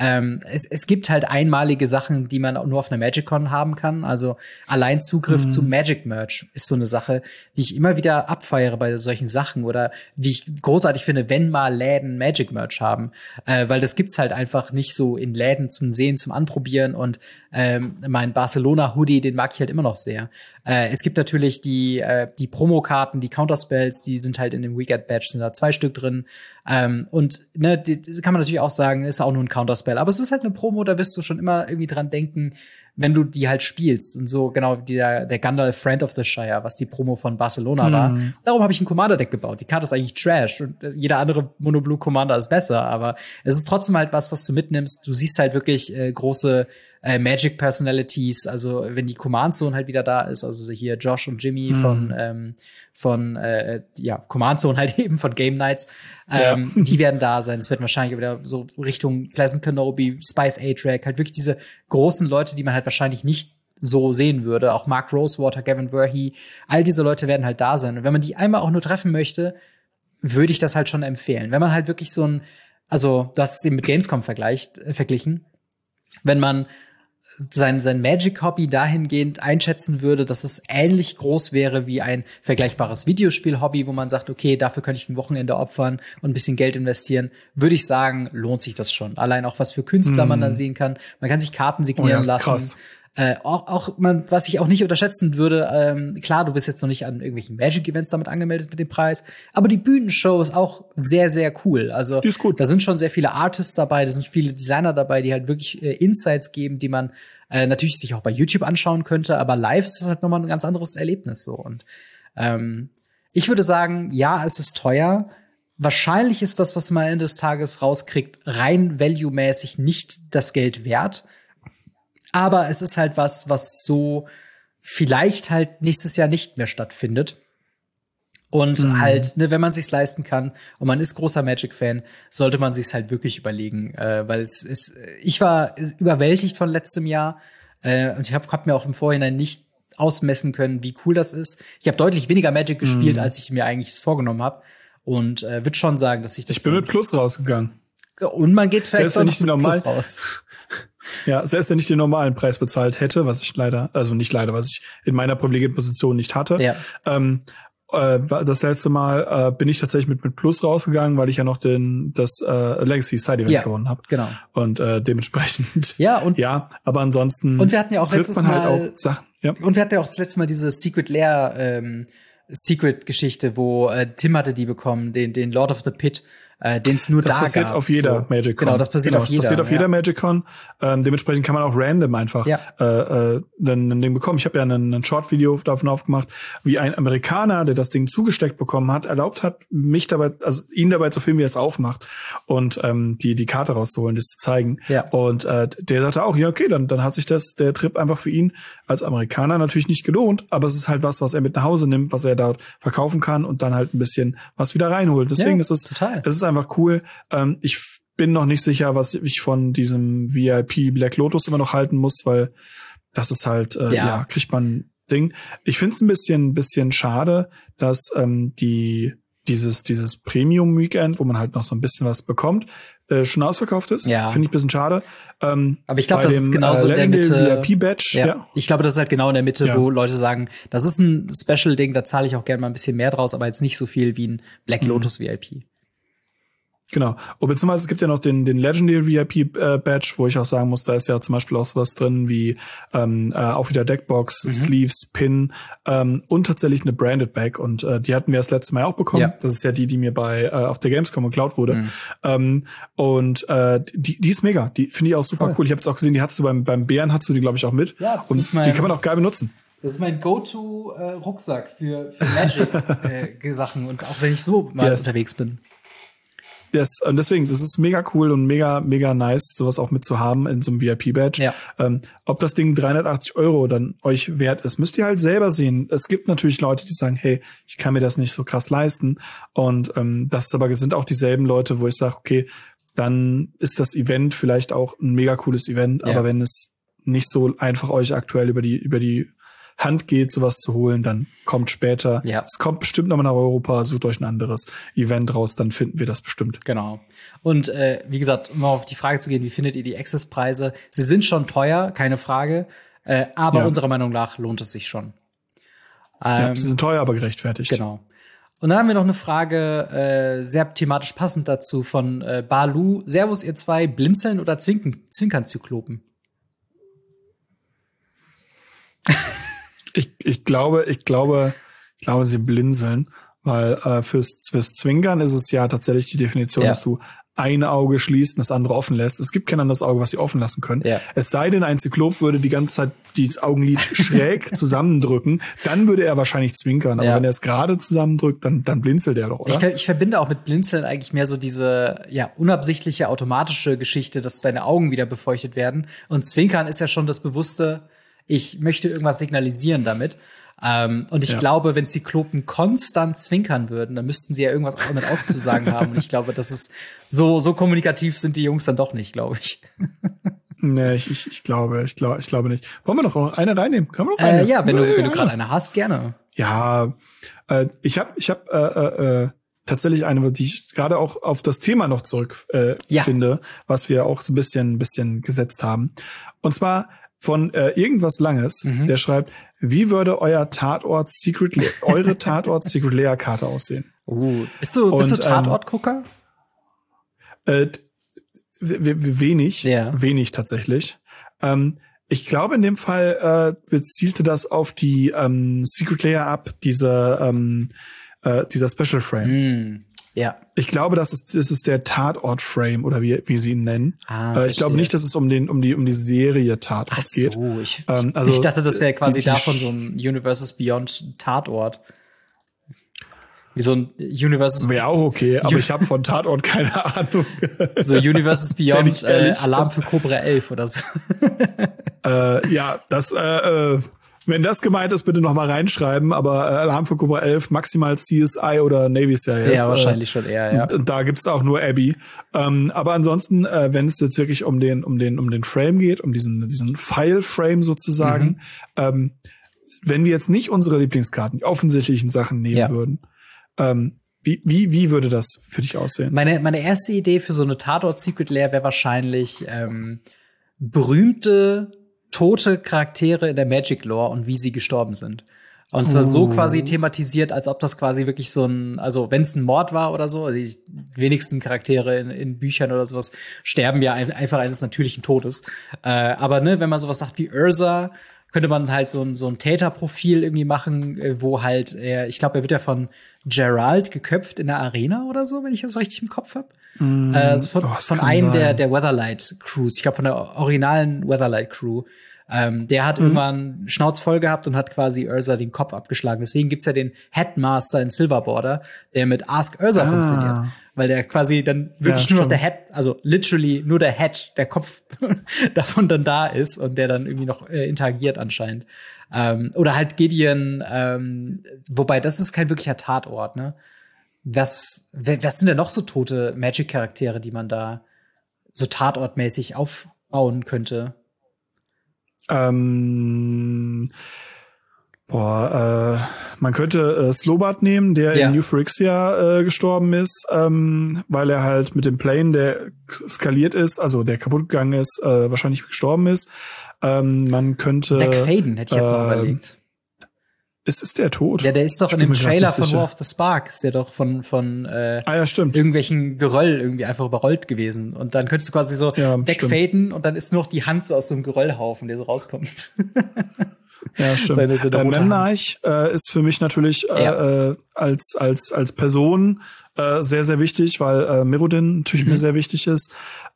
Es gibt halt einmalige Sachen, die man nur auf einer MagicCon haben kann. Also allein Zugriff zu Magic Merch ist so eine Sache, die ich immer wieder abfeiere bei solchen Sachen oder die ich großartig finde, wenn mal Läden Magic Merch haben. Weil das gibt's halt einfach nicht so in Läden zum Sehen, zum Anprobieren. Und mein Barcelona Hoodie, den mag ich halt immer noch sehr. Es gibt natürlich die Promokarten, die Counterspells, die sind halt in dem Weekend Badge, sind da 2 Stück drin. Und das kann man natürlich auch sagen, ist auch nur ein Counterspell. Aber es ist halt eine Promo, da wirst du schon immer irgendwie dran denken, wenn du die halt spielst. Und so genau der Gandalf Friend of the Shire, was die Promo von Barcelona war. Darum habe ich ein Commander-Deck gebaut. Die Karte ist eigentlich Trash und jeder andere Mono-Blue Commander ist besser. Aber es ist trotzdem halt was du mitnimmst. Du siehst halt wirklich große Magic Personalities, also wenn die Command Zone halt wieder da ist, also hier Josh und Jimmy von Command Zone halt eben von Game Nights, die werden da sein. Es wird wahrscheinlich wieder so Richtung Pleasant Kenobi, Spice A-Track, halt wirklich diese großen Leute, die man halt wahrscheinlich nicht so sehen würde. Auch Mark Rosewater, Gavin Verhey, all diese Leute werden halt da sein. Und wenn man die einmal auch nur treffen möchte, würde ich das halt schon empfehlen. Wenn man halt wirklich du hast es eben mit Gamescom verglichen, wenn man sein Magic-Hobby dahingehend einschätzen würde, dass es ähnlich groß wäre wie ein vergleichbares Videospiel-Hobby, wo man sagt, okay, dafür könnte ich ein Wochenende opfern und ein bisschen Geld investieren, würde ich sagen, lohnt sich das schon. Allein auch, was für Künstler man dann sehen kann. Man kann sich Karten signieren lassen. Krass. Was ich auch nicht unterschätzen würde, klar, du bist jetzt noch nicht an irgendwelchen Magic-Events damit angemeldet mit dem Preis, aber die Bühnenshow ist auch sehr, sehr cool. Also, ist gut. Da sind schon sehr viele Artists dabei, da sind viele Designer dabei, die halt wirklich Insights geben, die man natürlich sich auch bei YouTube anschauen könnte, aber live ist es halt nochmal ein ganz anderes Erlebnis so. Und ich würde sagen, ja, es ist teuer. Wahrscheinlich ist das, was man Ende des Tages rauskriegt, rein value-mäßig nicht das Geld wert. Aber es ist halt was so vielleicht halt nächstes Jahr nicht mehr stattfindet. Und halt, wenn man sich's leisten kann und man ist großer Magic-Fan, sollte man sich's halt wirklich überlegen, weil ich war überwältigt von letztem Jahr und ich hab mir auch im Vorhinein nicht ausmessen können, wie cool das ist. Ich habe deutlich weniger Magic gespielt, als ich mir eigentlich vorgenommen habe und würde schon sagen, dass ich das. Ich bin mit Plus rausgegangen. Und man geht vielleicht auch nicht mit Plus raus. Ja, selbst wenn ich den normalen Preis bezahlt hätte, was ich was ich in meiner privilegierten Position nicht hatte. Ja. Das letzte Mal bin ich tatsächlich mit Plus rausgegangen, weil ich ja noch das Legacy Side Event gewonnen habe. Genau. Und dementsprechend. Aber ansonsten. Und wir hatten ja auch letztes Mal halt auch Sachen. Ja. Und wir hatten ja auch das letzte Mal diese Secret Lair Secret-Geschichte, wo Tim hatte die bekommen, den Lord of the Pit, den es nur da gab. Das passiert auf jeder MagicCon. Genau, das passiert auf jeder. Das passiert auf jeder MagicCon. Dementsprechend kann man auch random einfach ein Ding bekommen. Ich habe ja ein Short-Video davon aufgemacht, wie ein Amerikaner, der das Ding zugesteckt bekommen hat, erlaubt hat, ihn dabei zu filmen, wie er es aufmacht und die Karte rauszuholen, das zu zeigen. Ja. Und der sagte auch, ja, okay, dann hat sich der Trip einfach für ihn als Amerikaner natürlich nicht gelohnt, aber es ist halt was er mit nach Hause nimmt, was er dort verkaufen kann und dann halt ein bisschen was wieder reinholt. Deswegen ist es einfach cool. Ich bin noch nicht sicher, was ich von diesem VIP Black Lotus immer noch halten muss, weil das ist halt, kriegt man Ding. Ich finde es ein bisschen schade, dass dieses Premium Weekend, wo man halt noch so ein bisschen was bekommt, schon ausverkauft ist. Ja. Finde ich ein bisschen schade. Aber ich glaube, das ist genauso in der Mitte. VIP-Badge, ja. Ich glaube, das ist halt genau in der Mitte, wo Leute sagen, das ist ein Special-Ding, da zahle ich auch gerne mal ein bisschen mehr draus, aber jetzt nicht so viel wie ein Black Lotus VIP. Genau. Und beziehungsweise es gibt ja noch den Legendary VIP Badge, wo ich auch sagen muss, da ist ja zum Beispiel auch sowas drin wie auch wieder Deckbox, Sleeves, Pin und tatsächlich eine Branded Bag. Und die hatten wir das letzte Mal auch bekommen. Ja. Das ist ja die mir bei auf der Gamescom geklaut wurde. Die ist mega. Die finde ich auch super cool. Ich habe jetzt auch gesehen, die hattest du beim Bären, hattest du die, glaube ich, auch mit. Ja, und die kann man auch geil benutzen. Das ist mein Go-To-Rucksack für Magic-Sachen und auch wenn ich so mal unterwegs bin. Yes, und deswegen, das ist mega cool und mega nice, sowas auch mitzuhaben in so einem VIP-Badge. Ja. Ob das Ding 380 € dann euch wert ist, müsst ihr halt selber sehen. Es gibt natürlich Leute, die sagen, hey, ich kann mir das nicht so krass leisten. Und sind auch dieselben Leute, wo ich sage, okay, dann ist das Event vielleicht auch ein mega cooles Event, aber wenn es nicht so einfach euch aktuell über die Hand geht, sowas zu holen, dann kommt später. Ja. Es kommt bestimmt nochmal nach Europa, sucht euch ein anderes Event raus, dann finden wir das bestimmt. Genau. Und wie gesagt, um auf die Frage zu gehen, wie findet ihr die Access-Preise? Sie sind schon teuer, keine Frage, aber unserer Meinung nach lohnt es sich schon. Sie sind teuer, aber gerechtfertigt. Genau. Und dann haben wir noch eine Frage, sehr thematisch passend dazu, von Balu. Servus, ihr zwei, blinzeln oder Zwinkern-Zyklopen? Ich glaube, sie blinzeln, weil fürs Zwinkern ist es ja tatsächlich die Definition, dass du ein Auge schließt und das andere offen lässt. Es gibt kein anderes Auge, was sie offen lassen können. Ja. Es sei denn, ein Zyklop würde die ganze Zeit dieses Augenlid schräg zusammendrücken, dann würde er wahrscheinlich zwinkern. Aber wenn er es gerade zusammendrückt, dann blinzelt er doch, oder? Ich verbinde auch mit Blinzeln eigentlich mehr so diese unabsichtliche, automatische Geschichte, dass deine Augen wieder befeuchtet werden. Und Zwinkern ist ja schon das bewusste, ich möchte irgendwas signalisieren damit. Und ich glaube, wenn Zyklopen konstant zwinkern würden, dann müssten sie ja irgendwas damit auszusagen haben. Und ich glaube, das ist so kommunikativ sind die Jungs dann doch nicht, glaube ich. Nee, ich glaube nicht. Wollen wir noch eine reinnehmen? Kann man noch eine? Ja, wenn du gerade eine hast, gerne. Ja, ich hab tatsächlich eine, die ich gerade auch auf das Thema noch zurück finde, was wir auch so ein bisschen gesetzt haben. Und zwar von irgendwas Langes, der schreibt, wie würde eure Tatort Secret Lair Karte aussehen? Bist du Tatort-Gucker? Wenig tatsächlich. Ich glaube, in dem Fall bezielte das auf die Secret Lair ab, dieser Special Frame. Ja. Ich glaube, das ist der Tatort-Frame oder wie sie ihn nennen. Ich glaube nicht, dass es um die Serie Tatort geht. Ich dachte, das wäre quasi davon so ein Universes Beyond Tatort. Wie so ein Universes wäre auch okay, aber ich habe von Tatort keine Ahnung. So Universes Beyond Alarm für Cobra 11 oder so. Wenn das gemeint ist, bitte noch mal reinschreiben, aber Alarm für Cobra 11, maximal CSI oder Navy CIS. Ja, wahrscheinlich schon eher, ja. Und da gibt's auch nur Abby. Aber ansonsten, wenn es jetzt wirklich um den Frame geht, um diesen File-Frame sozusagen, wenn wir jetzt nicht unsere Lieblingskarten, die offensichtlichen Sachen nehmen würden, wie würde das für dich aussehen? Meine erste Idee für so eine Tatort-Secret Lair wäre wahrscheinlich berühmte tote Charaktere in der Magic-Lore und wie sie gestorben sind. Und zwar so quasi thematisiert, als ob das quasi wirklich so also wenn es ein Mord war oder so, die wenigsten Charaktere in Büchern oder sowas sterben ja einfach eines natürlichen Todes. Aber wenn man sowas sagt wie Ursa, könnte man halt so ein Täterprofil irgendwie machen, wo halt ich glaube, er wird ja von Geralt geköpft in der Arena oder so, wenn ich das richtig im Kopf habe. Also von einem der Weatherlight Crews, ich glaube von der originalen Weatherlight Crew. Der hat irgendwann Schnauz voll gehabt und hat quasi Ursa den Kopf abgeschlagen. Deswegen gibt's ja den Headmaster in Silver Border, der mit Ask Ursa funktioniert. Weil der quasi dann wirklich nur noch der Head, also literally nur der Head, der Kopf davon dann da ist und der dann irgendwie noch interagiert anscheinend. Oder halt Gideon, wobei das ist kein wirklicher Tatort, ne? Was sind denn noch so tote Magic-Charaktere, die man da so tatortmäßig aufbauen könnte? Man könnte Slobart nehmen, der in New Phyrexia gestorben ist, weil er halt mit dem Plane, der skaliert ist, also der kaputt gegangen ist, wahrscheinlich gestorben ist. Man könnte Deck Faden hätte ich jetzt noch überlegt. Ist der tot? Ja, der ist doch in dem Trailer von War of the Spark, ist der doch von ja, stimmt. irgendwelchen Geröll irgendwie einfach überrollt gewesen. Und dann könntest du quasi so wegfaden und dann ist nur noch die Hand so aus so einem Geröllhaufen, der so rauskommt. Ja, stimmt. Memnarch ist für mich natürlich als Person sehr, sehr wichtig, weil Mirrodin natürlich mir sehr wichtig ist.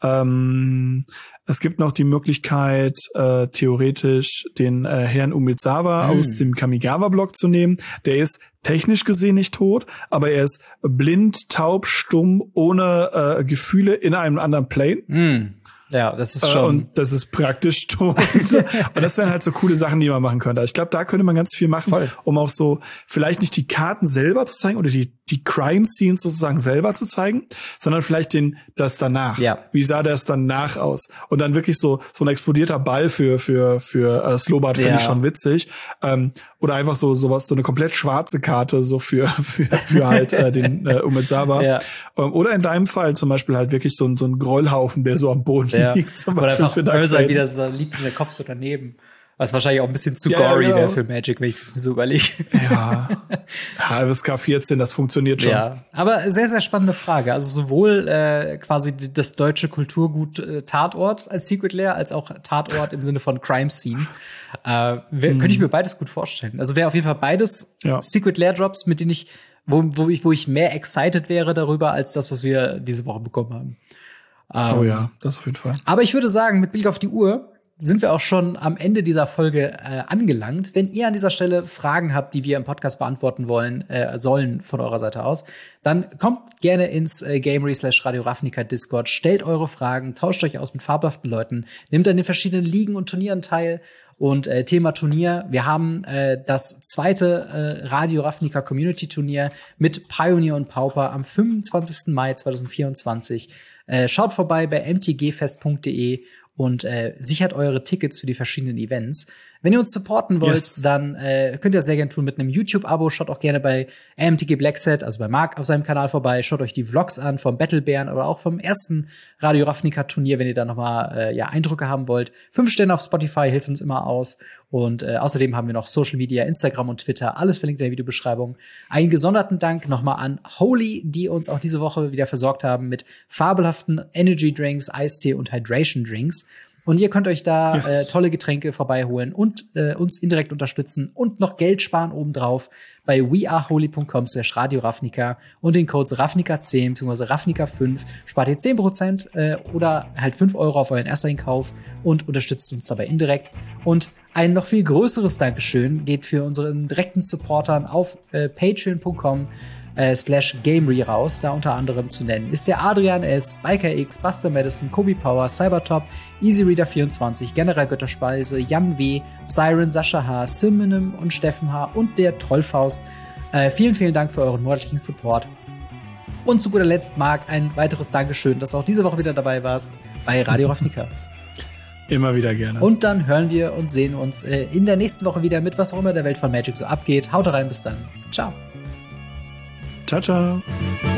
Es gibt noch die Möglichkeit, theoretisch den Herrn Umezawa aus dem Kamigawa-Block zu nehmen. Der ist technisch gesehen nicht tot, aber er ist blind, taub, stumm, ohne Gefühle in einem anderen Plane. Ja, das ist schon. Und das ist praktisch tot. Und das wären halt so coole Sachen, die man machen könnte. Ich glaube, da könnte man ganz viel machen, um auch so vielleicht nicht die Karten selber zu zeigen oder die Crime-Scenes sozusagen selber zu zeigen, sondern vielleicht das danach. Ja. Wie sah das danach aus? Und dann wirklich so ein explodierter Ball für Slowbart finde ich schon witzig. Oder einfach so eine komplett schwarze Karte so für halt den Umezawa. Ja. Oder in deinem Fall zum Beispiel halt wirklich so ein Grollhaufen, der so am Boden liegt. Zum oder einfach Ursa wieder so liegt der Kopf so daneben. Was wahrscheinlich auch ein bisschen zu gory wäre für Magic, wenn ich es mir so überlege. Ja, FSK 14, das funktioniert schon. Ja, aber sehr, sehr spannende Frage. Also sowohl quasi das deutsche Kulturgut Tatort als Secret Lair, als auch Tatort im Sinne von Crime Scene. Könnte ich mir beides gut vorstellen. Also wäre auf jeden Fall beides Secret Lair Drops, mit denen wo ich mehr excited wäre darüber, als das, was wir diese Woche bekommen haben. Oh ja, das auf jeden Fall. Aber ich würde sagen, mit Blick auf die Uhr sind wir auch schon am Ende dieser Folge angelangt. Wenn ihr an dieser Stelle Fragen habt, die wir im Podcast beantworten sollen von eurer Seite aus, dann kommt gerne ins Gamery/Radio Ravnica Discord, stellt eure Fragen, tauscht euch aus mit fabelhaften Leuten, nehmt an den verschiedenen Ligen und Turnieren teil. Und Thema Turnier, wir haben das zweite Radio Ravnica Community Turnier mit Pioneer und Pauper am 25. Mai 2024. Schaut vorbei bei mtgfest.de und sichert eure Tickets für die verschiedenen Events. Wenn ihr uns supporten wollt, dann könnt ihr das sehr gerne tun mit einem YouTube-Abo. Schaut auch gerne bei MTG Blackset, also bei Marc auf seinem Kanal vorbei. Schaut euch die Vlogs an vom Battlebären oder auch vom ersten Radio Ravnica Turnier, wenn ihr da noch mal Eindrücke haben wollt. 5 Sterne auf Spotify hilft uns immer aus. Und außerdem haben wir noch Social Media, Instagram und Twitter. Alles verlinkt in der Videobeschreibung. Einen gesonderten Dank nochmal an Holy, die uns auch diese Woche wieder versorgt haben mit fabelhaften Energy Drinks, Eistee und Hydration Drinks. Und ihr könnt euch da tolle Getränke vorbeiholen und uns indirekt unterstützen und noch Geld sparen obendrauf bei weareholy.com/Radio Ravnica und den Codes Ravnica10 bzw. Ravnica5 spart ihr 10% oder halt 5 Euro auf euren Ersteinkauf und unterstützt uns dabei indirekt. Und ein noch viel größeres Dankeschön geht für unseren direkten Supportern auf patreon.com/Gamery raus, da unter anderem zu nennen ist der Adrian S., Biker X, Buster Madison, Kobe Power, Cybertop, EasyReader24, General Götterspeise, Jan W., Siren, Sascha H., Siminem und Steffen H. und der Trollfaust. Vielen, vielen Dank für euren monatlichen Support. Und zu guter Letzt, Marc, ein weiteres Dankeschön, dass du auch diese Woche wieder dabei warst bei Radio Ravnica. Immer wieder gerne. Und dann hören wir und sehen uns in der nächsten Woche wieder mit was auch immer der Welt von Magic so abgeht. Haut rein, bis dann. Ciao. Ciao, ciao.